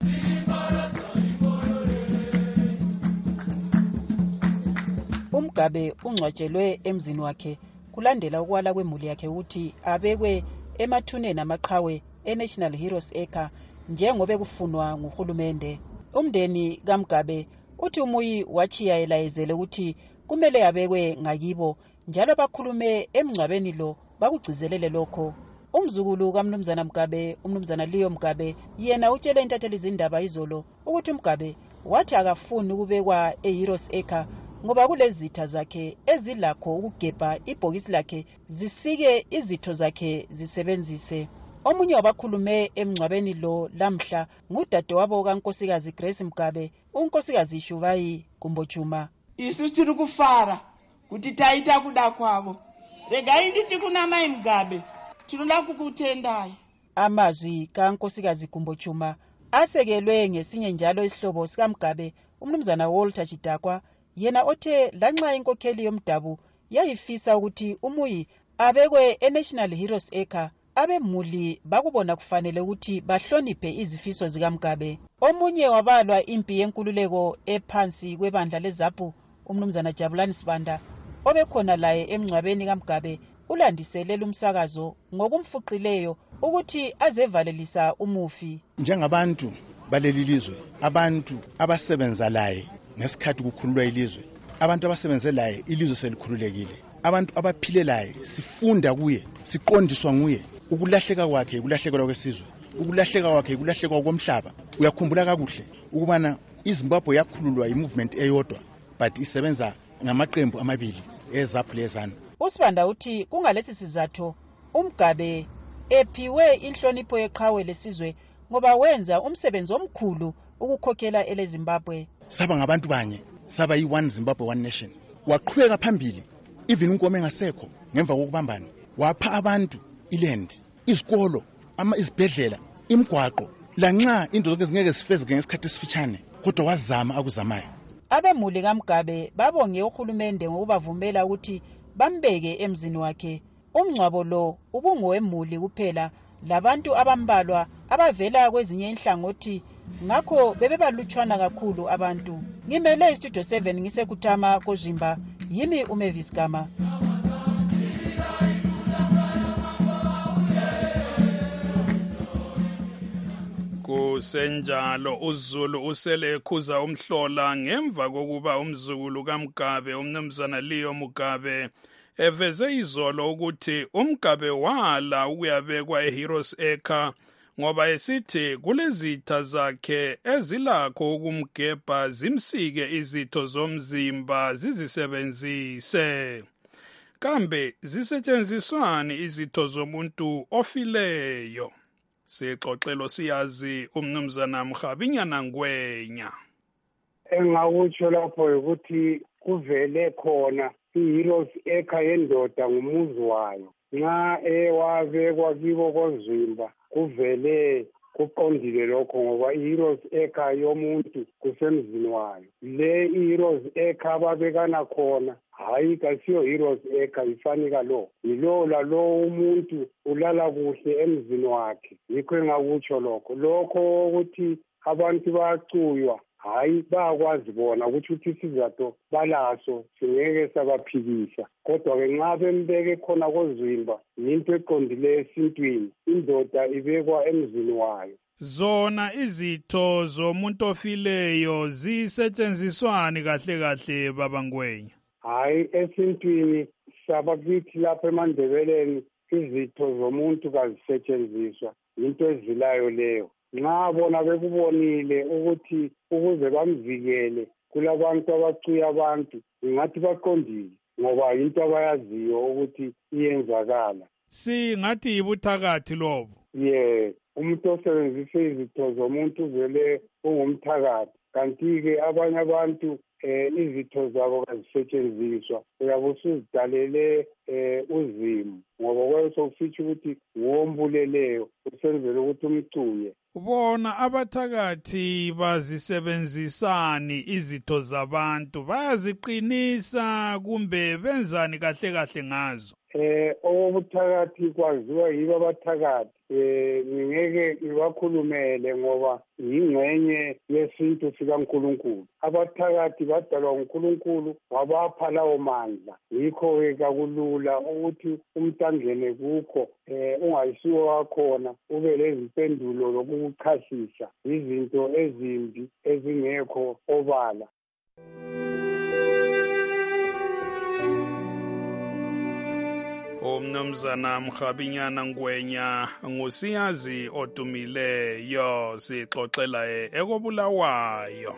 uMgabe ungcwatshelwe emzini wakhe kulandela ukwala kwemuli yakhe ukuthi abekwe emathuneni amaqhawe eNational Heroes Acre njengoba kufunwa nguhulumende. Umndeni kaMgabe uthi umuyi wachiya elayezele ukuthi kumele abekwe ngakibo njalo bakhulume emngcwabeni lo bakugcizelele lokho. Umzukulu kaMnumzana Mugabe, uMnumzana Leo Mugabe, yena utshele intatheli izindaba izolo ukuthi uMgabe wathi akafuni ukubekwa eHeroes Acre ngoba kulezitha zakhe ezilakho ukugebha ibhokisi lakhe zisike izitho zakhe zisebenzise. Omunye wabakhulume emngcwabeni lo lamhla ngudadewabo kaNkosikazi Grace Mugabe, uNkosikazi Shuvayi Gumbojuma. Isu tiri kufara kuti taita kuda kwavo. Regai nditi kuna mai Mugabe, tinoda kukutendai. Amazwi kaNkosikazi Gumbojuma asekelwe ngesinye njalo isihlobo sikaMgabe, uMnumzana Walter Chidakwa, yena othe lanxa inkokheli yomdabu yayifisa ukuthi umuyi abekwe eNational Heroes Acre, abemuli bakubona kufanele ukuthi bahloniphe izifiso zikaMgabe. Omunye wabalwa impi yenkululeko ephansi kwebandla leZAPU, uMnumzana Jabulani Sibanda, obekhona laye emngcwabeni kaMgabe, ulandiselela umsakazo ngokumfuqileyo ukuthi azevalelisa umufi. Njengabantu baleli lizwe, abantu abasebenza laye ngesikhathi kukhululwa ilizwe, abantu abasebenze laye ilizwe selikhululekile, abantu abaphile laye sifunda kuye, siqondiswa nguye. Ukulahleka kwakhe ukulahlekelwa kwesizwe, ukulahleka kwakhe ukulahlekelwa komhlaba. Uyakhumbula kakuhle ukubana iZimbabwe yakhululwa i-movement eyodwa but isebenza ngamaqembu amabili eZAPU leZANU. uSibanda uthi kungalesi sizathu uMgabe ephiwe inhlonipho yeqhawe lesizwe ngoba wenza umsebenzi omkhulu ukukhokhela eleZimbabwe. Saba ngabantu banye, saba yi-one Zimbabwe one nation. Waqhubeka phambili even uNkomo engasekho ngemva kokubambana. Wapha abantu iland, izikolo, ama izibhedlela, imigwaqo, lanxa into zonke zingeke sifezeke ngesikhathi esifitshane kodwa wazama akuzamayo. Abemuli kaMgabe babonge uhulumende ngokubavumela ukuthi bambeke emzini wakhe. Umngcwabo lo ubungowemuli kuphela labantu abambalwa abavela kwezinye inhlangothi, ngakho bebebalutshwana kakhulu abantu. Ngimele iStudio seven ngisekuthama koZwimba, yimi uMavis Gama. Kusenjalo uZulu usele ekhuza umhlola ngemva kokuba umzukulu kaMgabe uMnumzana Leo Mugabe eveze izolo ukuthi uMgabe wala ukuyabekwa eHeroes Acre ngoba esithi kulezitha zakhe ezilakho ukumgebha zimsike izitho zomzimba zizisebenzise. Kambe zisetshenziswani izitho zomuntu ofileyo? Sixoxelo siyazi umnumzana Mkhabinyana Ngwenya. Engakutsho lapho ukuthi kuvele khona iHeroes Acre yendoda ngumuzi wayo. Nxa ewabekwa kibo kozimba kuvele kuqondile lokho ngoba iHeroes Acre yomuntu kusemzini wayo. Le iHeroes Acre ababekana khona hayi kasiyo Heroes Acre ifanika lo. Yilo lalo umuntu ulala kuhle emzini wakhe. Yikho engakutsho lokho. Lokho ukuthi abantu bayacuywa hayi bayakwazi bona ukuthi uthi sizatho balaso singeke sabaphikisa. Kodwa-ke nxa bembeke khona kozimba yinto eqondile esintwini, indoda ibekwa emzini wayo. Zona izitho zomuntu ofileyo zisetshenziswani kahle kahle baba Ngwenya? Hayi esintwini sabakithi lapha eMandebeleni izitho zomuntu kazisetshenziswa, into ezilayo leyo. Nxa bona bekubonile ukuthi ukuze bamvikele kulabantu abacuya abantu ngathi baqondile ngoba into abayaziyo ukuthi iyenzakala. Singathi yibuthakathi lobo. Yeah, umuntu osebenzisa izitho zomuntu vele ungumthakathi. Kanti-ke abanye abantu eh izitho zabo kazisetshenziswa uyabe usuzidalele eh uzimo ngoba kwese ufitha ukuthi wombuleleyo usenzele ukuthi umcuye. Bona abathakathi bazisebenzisani izitho zabantu, bayaziqinisa kumbe benzani kahle kahle ngazo? Eh obuthakathi kwaziwa yibo abathakathi. Eh ngeke ngibakhulumele ngoba yingcenye yesintu sikaNkulunkulu. Abathakathi badalwa uNkulunkulu wabapha lawo mandla. Yikho-ke kakulula ukuthi umntangene kukho eh ungayisiwo wakhona ube lezimpendulo lokuchasisa izinto ezimbi ezingekho obala. Umnumzana Mkhabinyana Ngwenya ngusiyazi odumileyo sixoxela ekobulawayo.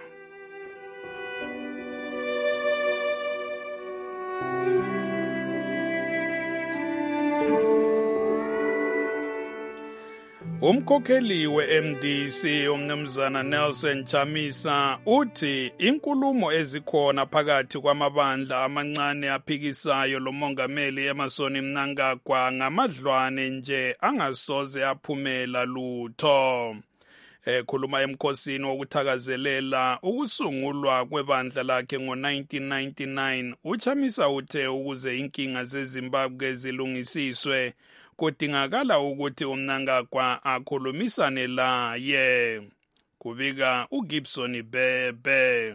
Umkhokheli we-M D C umnumzana Nelson Chamisa uthi inkulumo ezikhona phakathi kwamabandla amancane aphikisayo lo mongameli Emmerson Mnangagwa ngamadlwane nje angasoze aphumela lutho. Ekhuluma emkhosini wokuthakazelela ukusungulwa kwebandla lakhe ngo nineteen ninety-nine, uChamisa uthe ukuze inkinga zeZimbabwe zilungisiswe kudingakala ukuthi uMnangagwa akhulumisane laye. Kubika uGibson Bebe.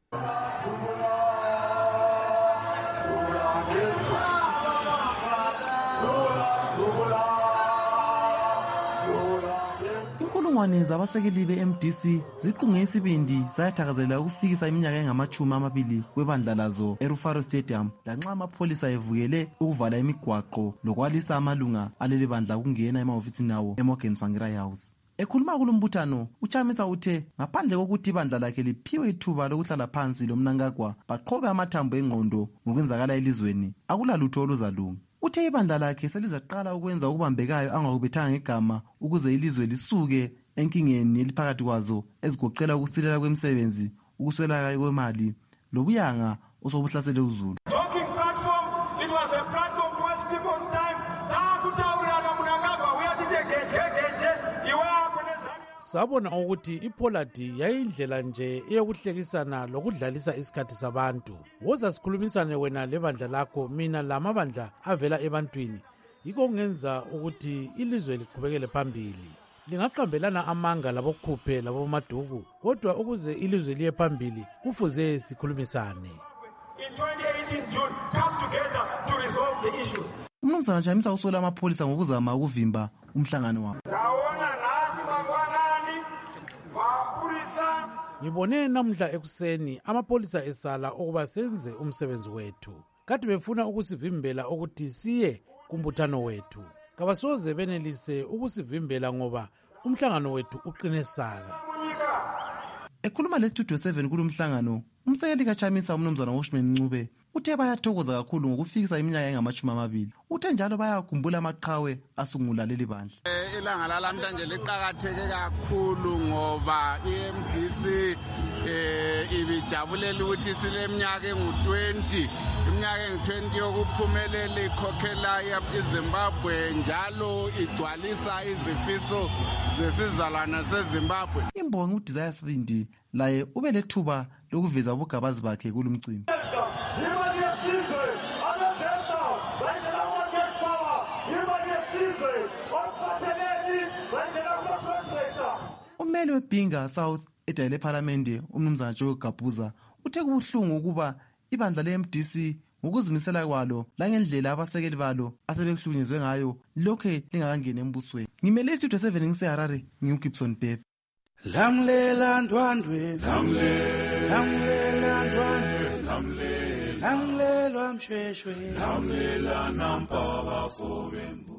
Inkulungwane zabasekeli be-M D C ziqunge isibindi sayathakazelela ukufikisa iminyaka engamachumi amabili kwebandla lazo eRufaro Stadium lanxa amapholisa evukele ukuvala imigwaqo lokwalisa amalunga aleli bandla ukungena emahofisini awo eMorgan Tsvangirai House. Ekhuluma kulombuthano, uChamisa uthe ngaphandle kokuthi ibandla lakhe liphiwe ithuba lokuhlala phansi loMnangagwa baqhobe amathambo engqondo ngokwenzakala elizweni, akulalutho oluzalunga. Uthe ibandla lakhe selizaqala ukwenza okubambekayo angakubethanga ngegama ukuze ilizwe lisuke enkingeni eliphakathi kwazo ezigoqela ukusilela kwemisebenzi, ukuswelakala kwemali lobuyanga osobuhlasele uzulu. Talking platform, it was a platform to waste people's time. Sabona ukuthi iPoladi yayindlela nje eyokuhlekisana lokudlalisa isikhathi sabantu. Woza sikhulumisane wena lebandla lakho, mina lamabandla avela ebantwini. Yikho kungenza ukuthi ilizwe liqhubekele phambili. Lingaqambelana amanga labokhuphe labomaduku, kodwa ukuze ilizwe liye phambili kufuze sikhulumisane. In twenty eighteen June, come together to resolve the issues. Umnumzana Chamisa usola amapholisa ngokuzama ukuvimba umhlangano wabo. Ngibone namhla ekuseni amapholisa esala ukuba senze umsebenzi wethu. kade befuna ukusivimbela ukuthi siye kumbuthano wethu. Kabasoze benelise ukusivimbela ngoba umhlangano wethu uqine saka. Ekhuluma lestudio seven kulomhlangano, umsekeli kaChamisa umnumzana Washman Ncube uthe bayathokoza kakhulu ngokufikisa iminyaka engamashumi amabili. Uthe njalo bayakhumbula amaqhawe asungula leli bandla. Ilanga lalamhlanje liqhakatheke kakhulu ngoba i-M D C eh ibijabulela ukuthi sileminyaka engu-twenty, iminyaka engu-twenty yokuphumelela ikhokhela iZimbabwe njalo igcwalisa izifiso zesizalwane seZimbabwe. Imbongi uDesire Sibindi laye ube lethuba lokuveza ubugabazi bakhe kulumcimbi. Umeli weBinga South edayile eParliament umnumzana Joe Gabuza uthe kubuhlungu ukuba ibandla le-M D C ngokuzimisela kwalo langendlela abasekeli balo asebekuhlukunyezwe ngayo lokhe lingakangeni embusweni. Ngimele istudio seven ngiseHarare, ngiuGibson Bebe. Lamlela ndwandwe, lamlela ndwandwe, lamlela lamlelwa mshweshwe, lamlela nampaba fobembu.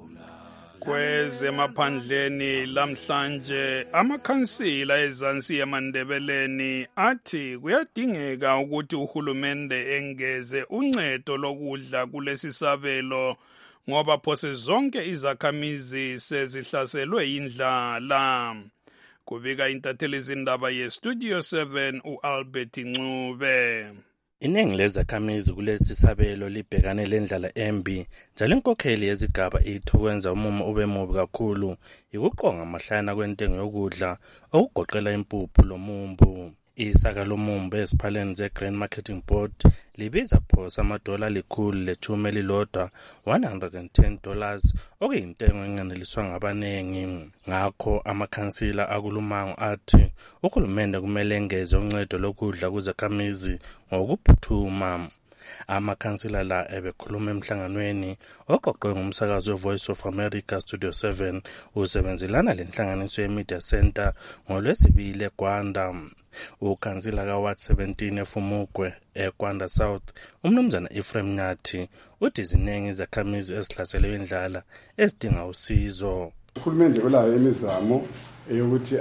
Kwezemaphandleni lamhlanje amakhansila ezansi yamandebeleni athi kuyadingeka ukuthi uhulumende engeze uncedo lokudla kulesi sabelo ngoba phose zonke izakhamizi sezihlaselwe indlala. Kubika intatheli izindaba yeStudio seven uAlbert Ncube. Iningi lezakhamizi kulesi sabelo libhekane lendlala embi njalo inkokheli yezigaba itokwenza umumo ube mubi kakhulu ikuqonga amahlana kwentengo yokudla okugoqela impuphu lomumbu. Isaka lomumbu esiphaleni ze-Grain Marketing Board libiza phosa amadola likhulu lethume elilodwa one hundred ten dollars okuyintengo enganeliswa ngabanengi. Ngakho amakhansila akulumango athi uhulumende kumele engeze uncedo lokudla kuzakhamizi ngokuphuthuma. Amakhansila la ebekhuluma emhlanganweni oqoqwe ngumsakazi we-Voice of America Studio seven usebenzelana lenhlanganiso ye-Media Center ngolwesibili eGwanda. Ukhansila kaWard seventeen eFumukwe eGwanda South umnumzana Ephraim Nyathi uthi ziningi izakhamizi ezihlaselwe indlala ezidinga usizo. Uhulumende ulayo imizamo eyokuthi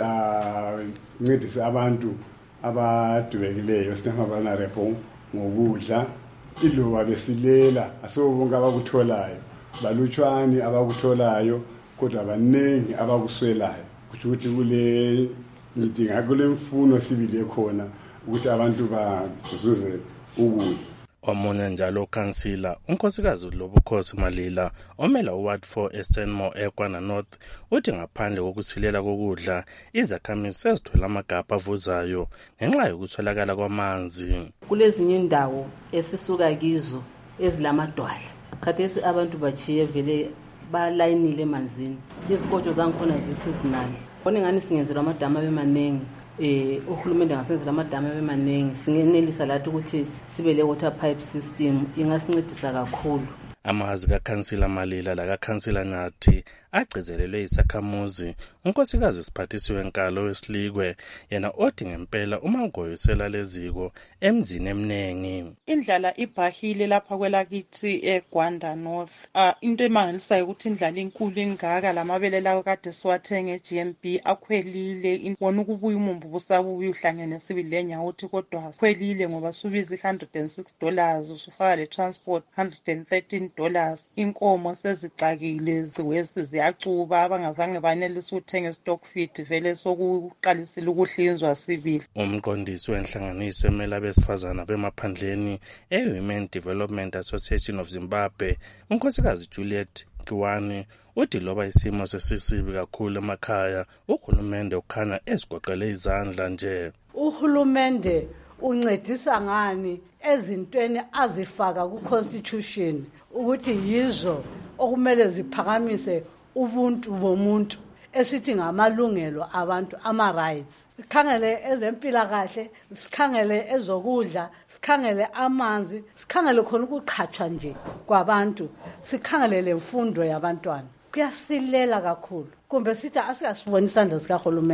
ancedise abantu abadubekileyo vulnerable ngokudla iloba besilela asebonke abakutholayo balutshwane abakutholayo kodwa abaningi abakuswelayo kusho ukuthi kule ngidinga kule mfuno sibili ekhona ukuthi abantu bazuze ukudla. Omunye njalo ukhansila unkosikazi Lobukhosi Malila omela uWard four eStenmore eGwanda North uthi ngaphandle kokusilela kokudla izakhamizi sezithola amagabha avuzayo ngenxa yokuswelakala kwamanzi. Kulezinye indawo esisuka kizo ezilamadwala khathesi abantu bachiye vele balayinile emanzini izikotsho zangikhona zisizinali khona ngani singenzelwa amadama bemanengi. Eh uhulumende ngasenzela amadama bemanengi singenelisa lathi ukuthi sibe le water pipe system ingasincedisa kakhulu. Amazi kaKhansila Malila la kaKhansila Nathi agcizelelwe isakhamuzi unkosikazi siphathisiwe enkalo wesilikwe yena othi ngempela uma ngoyisela leziko emzini eminengi. Indlala ibhahile lapha kwelakithi eGwanda North. Ah into emangalisayo ukuthi indlala inkulu ingaka lamabele lawo kade siwathenga eG M B akhwelile wona ukubuya umumbu busabuya uhlangene sibili lenyawuthi kodwa khwelile ngoba subiza one hundred six dollars usufaka le transport one hundred thirteen dollars. Inkomo sezicakile ziwesi ziyacuba abangazange banelisa ukuthenga stock feed vele sokuqalisile ukuhlinzwa sibili. Umqondisi wenhlanganiso emela abesifazana bemaphandleni e-Women Development Association of Zimbabwe unkosikazi Juliet Kiwani uthi loba isimo sesisibi kakhulu emakhaya uhulumende ukhana esigoqele izandla nje. Uhulumende uncedisa ngani ezintweni azifaka ku-constitution ukuthi yizo okumele ziphakamise ubuntu bomuntu esithi ngamalungelo abantu ama-rights. Sikhangele ezempilakahle, sikhangele ezokudla, sikhangele amanzi, sikhangele khona ukuqhatshwa nje kwabantu, sikhangele lemfundo yabantwana. Kuyasilela kakhulu kumbe sithi asikasibona isandla sikahulumende.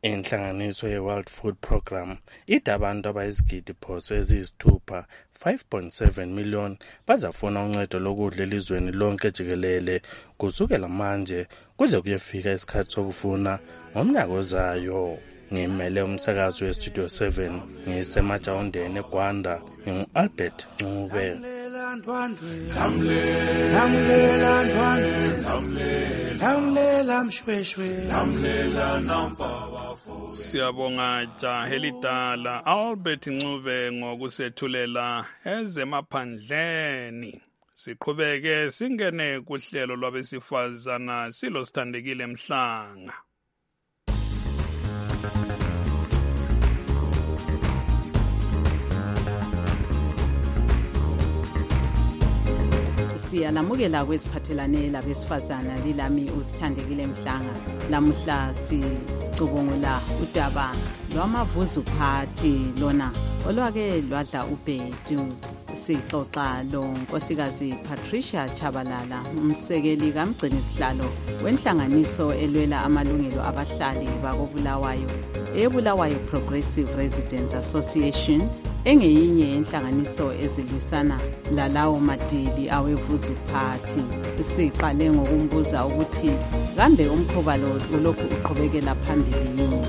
Inhlanganiso ye-World Food Programme ithi abantu abayizigidi phoso eziyisithupha five point seven million bazafuna uncedo lokudla elizweni lonke jikelele kusukela manje kuze kuyefika isikhathi sokufuna ngomnyaka ozayo. Ngimele umsakazi weStudio seven ngisemajawundeni eGwanda ngingu-Albert Ncube. Siyabonga Jahelidala Albert Ncube ngokusethulela ezemaphandleni. Siqhubeke singene kuhlelo lwabesifazana silo Sithandekile Mhlanga. Siyalamukela kwesiphathelane labesifazana lilami uSithandekile Mhlanga. Lamuhla sicubungula udaba lwamavuzuphathi lona olwake lwadla ubhedu. Sixoxa lo nkosikazi Patricia Chabalala, umsekeli kamgcini sihlalo wenhlanganiso elwela amalungelo abahlali bakobulawayo eBulawayo Progressive Residents Association, engeyinye yenhlanganiso ezilwisana lalawo madili awevuzuphathi. Siqale ngokumbuza ukuthi kambe umkhuba lo ulokhu uqhubekela phambili yini.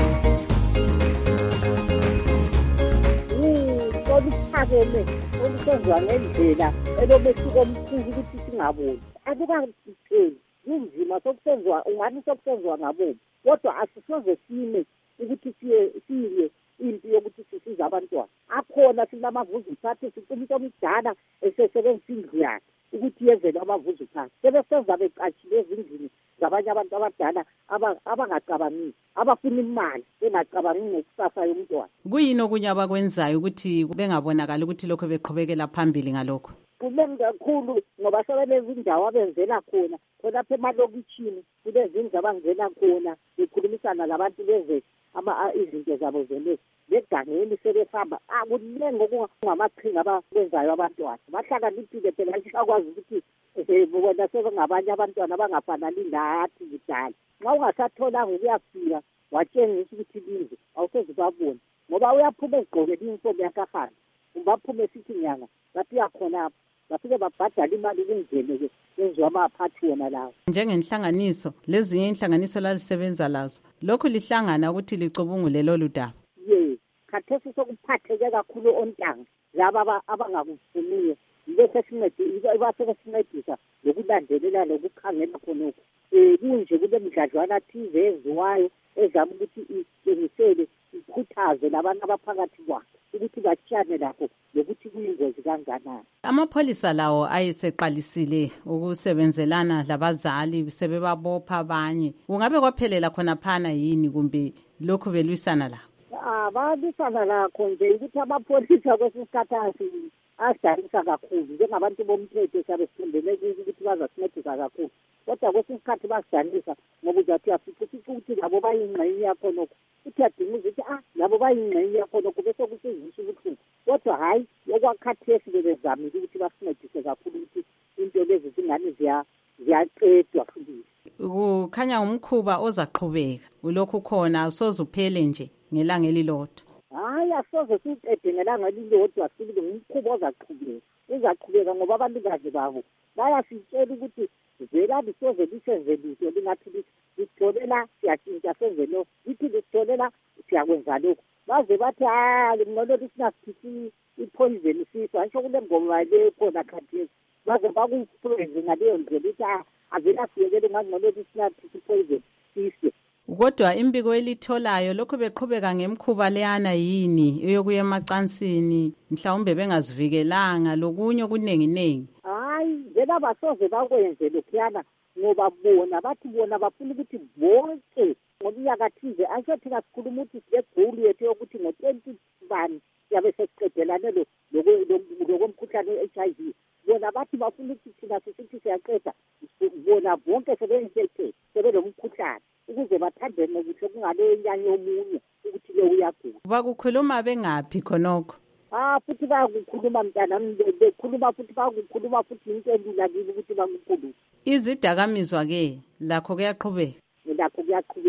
Oluphakeme olusenziwa ngendlela elomehluko omkhulu ukuthi singaboni akukaqheli kunzima sokusenziwa ungathi sokusenziwa ngaboni, kodwa asisoze sime ukuthi siye siye impi yokuthi sisize abantwana. Akhona sinamavuzuphathi siqinisa omdala esesebenzisa indlu yakhe ukuthi yenzele amavuzuphathi sebesenza beqashile ezindlini zabanye abantu abadala abangacabangi abafuna imali bengacabangi ngekusasa yomntwana. Kuyini okunye abakwenzayo ukuthi bengabonakala ukuthi lokho beqhubekela phambili ngalokho? Kuningi kakhulu ngoba sebelezi indawo abenzela khona khonapha emalokitshini kulezindlu abangena khona bekhulumisana labantu beze ama izinto zabo zelezi begangeni sebehamba akuningi okungamaqhinga abakwenzayo abantwana bahlakaniphile phela akwazi ukuthi bona sebengabanye abantwana abangafanani lathi kudala. Nxa ungasatholanga ukuyafika watshengisa ukuthi lize awusoze babone ngoba uyaphuma ezigqokela iyunifomu yakahamba ungaphume esithi nyanga bafika khonapho bafike babhadala imali kungene-ke kwenziwa amaphathi wona lawo. Njengenhlanganiso lezinye inhlanganiso lalisebenza lazo, lokhu lihlangana ukuthi licubungule lolu daba? Ye, khathesi sokuphatheke kakhulu ontanga laba abangakufuniyo bese sincedisa ibasebesincedisa lokulandelela lokukhangela khonokho. Um kunje kule mdladlwana thize eziwayo ezama ukuthi itshengisele ikhuthaze labantu abaphakathi kwakhe ukuthi batshane lakho lokuthi kuyingozi kanganani. Amapholisa lawo ayeseqalisile ukusebenzelana labazali sebebabopha abanye. Kungabe kwaphelela khona phana yini kumbe lokhu belwisana la? Ah, balwisana lakho nje ukuthi amapholisa kwesisikhathi asidanisa kakhulu njengabantu bomthetho sabe sithembele ukuthi bazasincedisa kakhulu, kodwa kwesinye isikhathi basidanisa ngoba uzathi afica ukuthi labo bayingxenye yakho nokho uthi adinga ukuthi ah labo bayingxenye yakho nokho bese kusizisa ubuhlungu, kodwa hayi okwakhathesi bebezamile ukuthi basincedise kakhulu ukuthi into lezi zingane ziyaqedwa futhi. Kukhanya umkhuba ozaqhubeka ulokhu khona usoze uphele nje ngelanga elilodwa. Hayi asoze siqede ngelanga elilodwa sibile umkhuba ozaqhubeka uzaqhubeka ngoba abanikazi babo bayasitshela ukuthi vela lisoze lisenze lutho lingathi lisitholela siyatshintsha senze lo lithi lisitholela siyakwenza lokhu baze bathi ah ngcono lisinasithi ipoison sifa asho kule ngoma le khona khathesi baze bakupraise ngaleyo ndlela ukuthi ah avela siyekele ngangcono lisinathi ipoison sife. Kodwa imbiko elitholayo lokho beqhubeka ngemkhuba leyana yini eyokuya emacansini mhlawumbe bengazivikelanga lokunye okuningi ningi? Hayi vela basoze bakwenze lokhuyana ngoba bona bathi bona bafuna ukuthi bonke ngomnyaka thize asho thina sikhuluma ukuthi silegoli yethu yokuthi ngo-twenty bani siyabe sesiqedelane lokomkhuhlane we-H I V. Bona bathi bafuna ukuthi thina sisithi siyaqeda bona bonke sebeyintethe sebelomkhuhlane ukuze bathandene kuhle kungale nyanye omunye ukuthi le uyagula. Bakukhuluma bengaphi khonokho? Ah futhi bayakukhuluma mntanami bekhuluma futhi bayakukhuluma futhi into elula kini ukuthi bakukhuluma. Izidakamizwa ke lakho kuyaqhubeka? Lakho kuyaqhubeka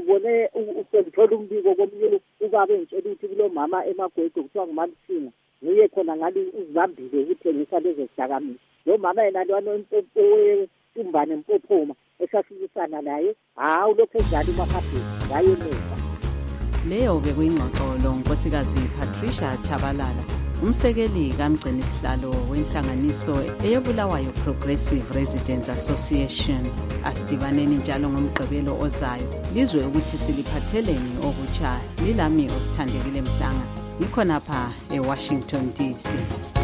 ngibone usengithola umbiko komunye ubaba engitshela ukuthi kulo mama emagwegwe kuthiwa ngumamsinga nguye khona ngani uzibambile ukuthengisa lezo zidakamizwa. Lo mama yena lwana owetumbane Mpophoma esafikisana naye hawu lokho ezali uMahambeni ngaye emuva. Leyo bekuyingxoxolo nkosikazi Patricia Chabalala, umsekeli kamgcini sihlalo wenhlanganiso eyobulawayo Progressive Residents Association. Asidibaneni njalo ngomgqibelo ozayo lizwe ukuthi siliphatheleni okutsha. Lilami osithandekile Mhlanga, ngikhonapha eWashington D C.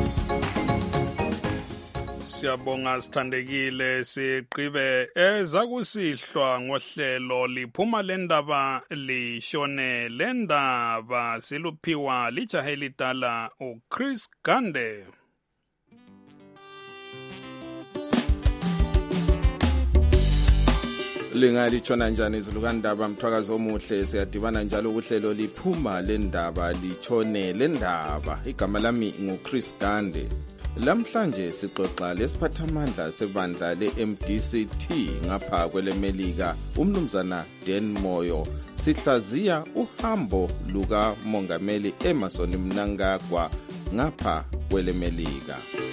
Siyabonga sithandekile, siqibe ezakusihlwa ngohlelo liphuma lendaba lishone lendaba siluphiwa lijahe lidala uChris Gande. Lingalishona njani izilukandaba mthwakazi omuhle, siyadibana njalo kuhlelo liphuma lendaba lishone lendaba. Igama lami nguChris Gande. Lamhlanje sixoxa lesiphathamandla sebandla le-M D C T ngapha kwelemelika umnumzana Dan Moyo. Sihlaziya uhambo luka Mongameli Emmerson Mnangagwa ngapha kwelemelika.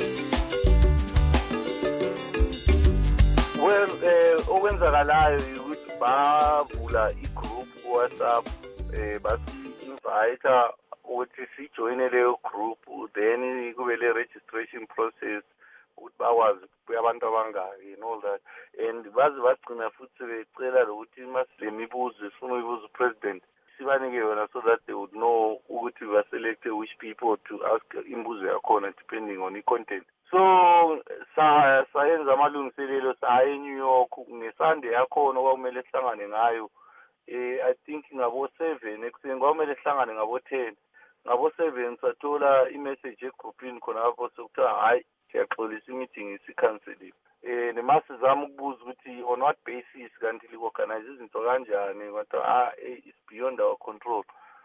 Well, eh okwenzakalayo ukuthi bavula igroup WhatsApp eh basi-invite ukuthi sijoine leyo group, then kube le registration process ukuthi bakwazi abantu abangaki and all that, and baze bagcina futhi becela lokuthi masile mibuzo sifuna ukubuza upresident sibanike yona so that they would know ukuthi baselect which people to ask imbuzo yakhona depending on the content. So sa sayenza amalungiselelo sa eNew York ngeSunday yakhona okumele sihlangane ngayo. eh I think ngabo seven ekuseni kwamele sihlangane ngabo ten. Ngabo seven sathola imessage egroupini khona lapho sokuthiwa hayi siyaxolisa meeting isicanceliwe. Eh nemasi zama ukubuza ukuthi on what basis kanti li-organize izinto kanjani, kodwa ah it's beyond our control.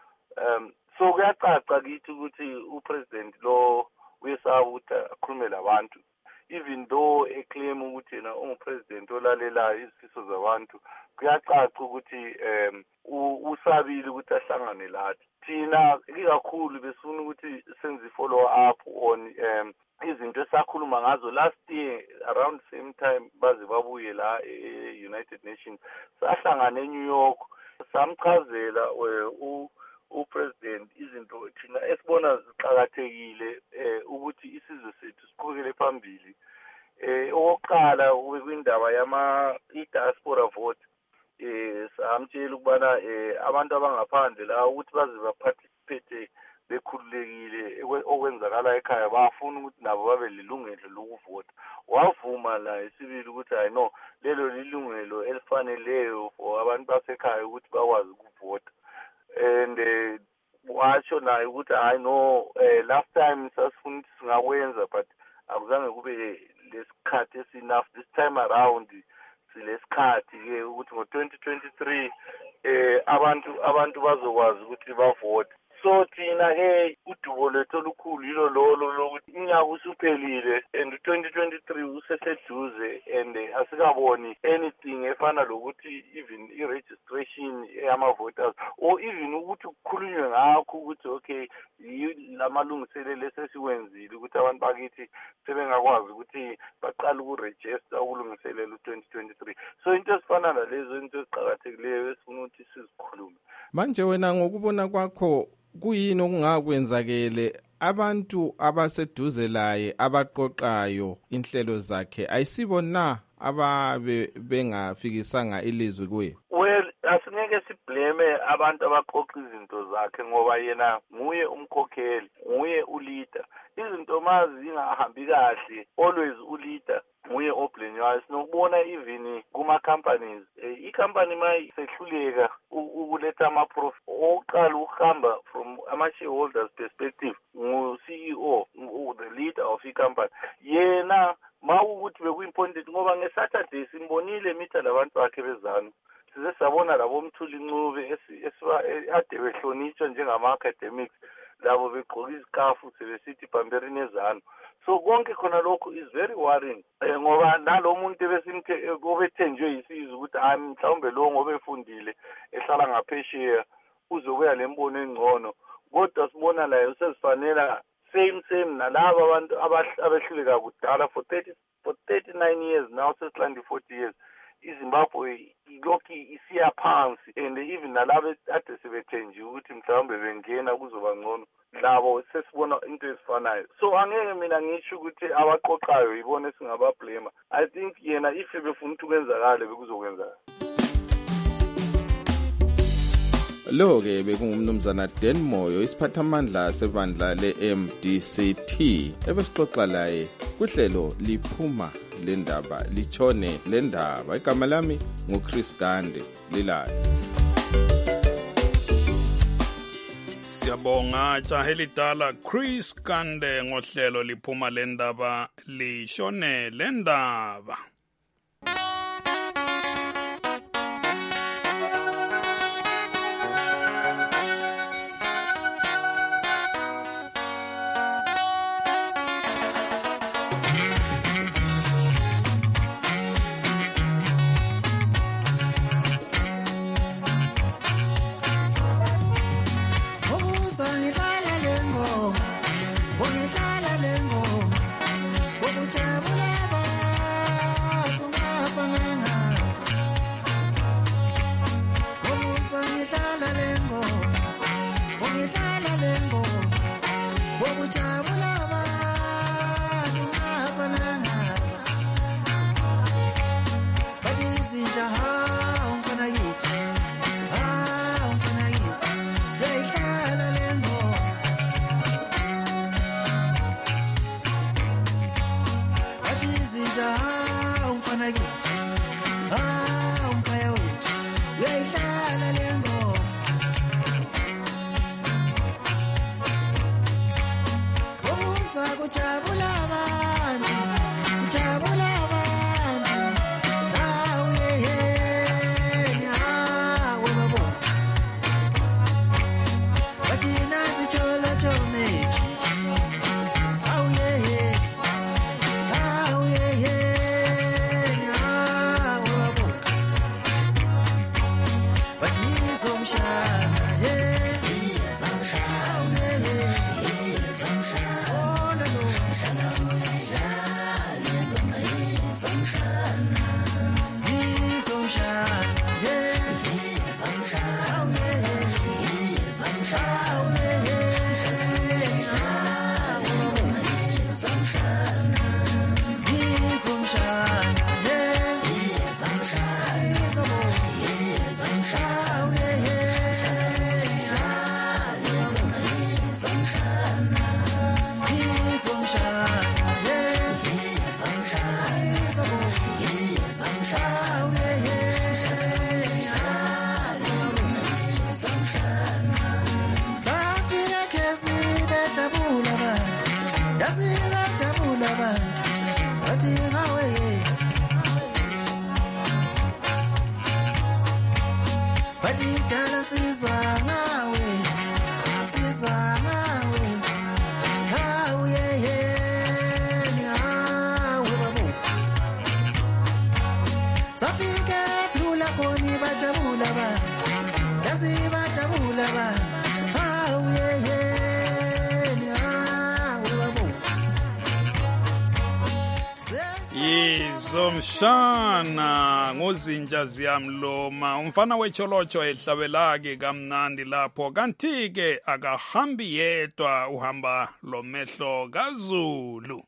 Um so kuyacaca kithi ukuthi upresident lo uyesaba ukuthi akhulume labantu, even though eclaim ukuthi yena ungupresident olalelayo izifiso zabantu. Kuyacaca ukuthi um usabile ukuthi ahlangane lathi. Thina ikakhulu besifuna ukuthi senze follow up on um izinto esakhuluma ngazo last year around same time baze babuye la e-United Nations. Sahlangana eNew York samchazela u upresident izinto thina esibona ziqhakathekile eh ukuthi isizwe sethu siqhubekele phambili. Eh oqala kwindaba yama i-diaspora vote. Eh samtshela ukubana eh abantu abangaphandle la ukuthi baze baparticipate bekhululekile okwenzakala ekhaya bafuna ukuthi nabo babe lilungelo lokuvota. Wavuma la isibili ukuthi I know lelo lilungelo elifaneleyo for abantu basekhaya ukuthi bakwazi ukuvota. And uh, watsho naye ukuthi I know uh, last time sasifuna ukuthi singakwenza but akuzange kube lesikhathi enough this time around. Silesikhathi ke ukuthi ngo twenty twenty-three eh abantu abantu bazokwazi ukuthi bavote. So thina ke udubo lethu olukhulu yilo lolo lokuthi inyaka usuphelile and twenty twenty-three useseduze and asikaboni anything efana lokuthi even i-registration yama voters or even ukuthi kukhulunywe ngakho ukuthi okay lamalungiselelo esesiwenzile ukuthi abantu bakithi sebengakwazi ukuthi baqale ukuregister ukulungiselela twenty twenty-three. So into esifana nalezo into eziqhakathekileyo esifuna ukuthi sizikhulume. Manje wena ngokubona kwakho kuyini okungakwenzakele abantu abaseduze laye abaqoqayo inhlelo zakhe ayisibona ababe bengafikisanga ilizwi kuye? Well, asingeke siblame abantu abaqoqa izinto zakhe ngoba yena nguye umkhokheli, nguye uleader. Izinto mazi zingahambi kahle always uleader nguye oblenywayo. Sinokubona even kuma companies i-company mayi sehluleka ukuletha ama-profit oqala ukuhamba from ama-shareholders perspective ngu-C E O, the leader of i-company. Yena ma ukuthi bekuimpointed ngoba ngeSaturday simbonile mitha labantu bakhe bezanu. Size sabona labo Mthuli Ncube ade behlonitshwa njengama-academics labo begqoka izikafu sebesithi bamberini ezanu. So konke khona lokho is very worrying eh, ngoba nalo muntu besimthe obethenjwe yisizwe ukuthi hayi mhlawumbe lo ngoba efundile ehlala ngaphesheya uzobuya lembono engcono, kodwa sibona la usesifanela same same nalabo abantu abehluleka kudala for thirty for thirty-nine years now, sesilandi forty years. iZimbabwe ilokhu isiya phansi, and even nalabo ade sebethenjiwe ukuthi mhlawumbe bengena kuzoba ngcono, labo sesibona into ezifanayo. So angeke mina ngisho ukuthi abaqoqayo yibona singabablema. I think yena if befuna ukuthi kwenzakale bekuzokwenzakala. Lo-ke bekungumnumzana Dan Moyo, isiphathamandla sebandla le-M D C T, ebesixoxa laye kuhlelo liphuma le ndaba litshone le ndaba. Igama lami nguChris Gande, lilayo. Siyabonga jahe lidala Chris Gande ngohlelo liphuma le ndaba lishone le ndaba. Zomshana ngozinja ziyamloma, umfana wecholocho ehlabelake kamnandi lapho, kanti ke akahambi yedwa, uhamba lomehlo kaZulu.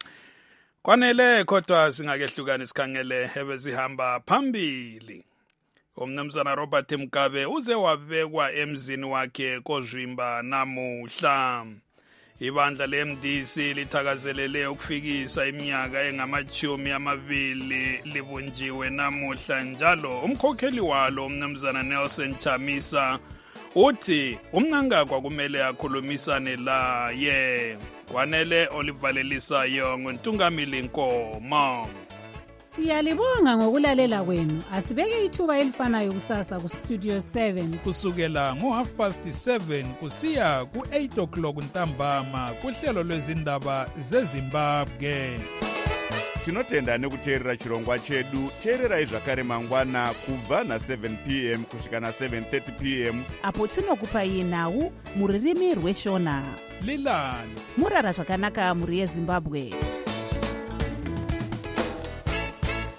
Kwanele kodwa singakehlukani sikhangele ebezihamba phambili. Umnumzana Robert Mkabe uze wabekwa emzini wakhe koZwimba namuhla. Ibandla le-M D C lithakazelele ukufikisa iminyaka engamachumi amabili libunjiwe namuhla njalo. Umkhokheli walo umnumzana Nelson Chamisa uthi umnangagwa kumele akhulumisane la ye. Kwanele olivalelisa yongo Ntungamili Nkomo. Siyalibonga ngokulalela kwenu. Asibeke ithuba elifanayo kusasa ku Studio seven kusukela ngo half past seven kusiya ku eight o'clock ntambama kuhlelo lwezindaba zeZimbabwe. Tinotenda nekuteerera chirongwa chedu. Teererai zvakare mangwana kubva na seven p m kusvika na seven thirty p m apo tinokupai nhau muririmi rweshona. Lilani murara zvakanaka muri yeZimbabwe.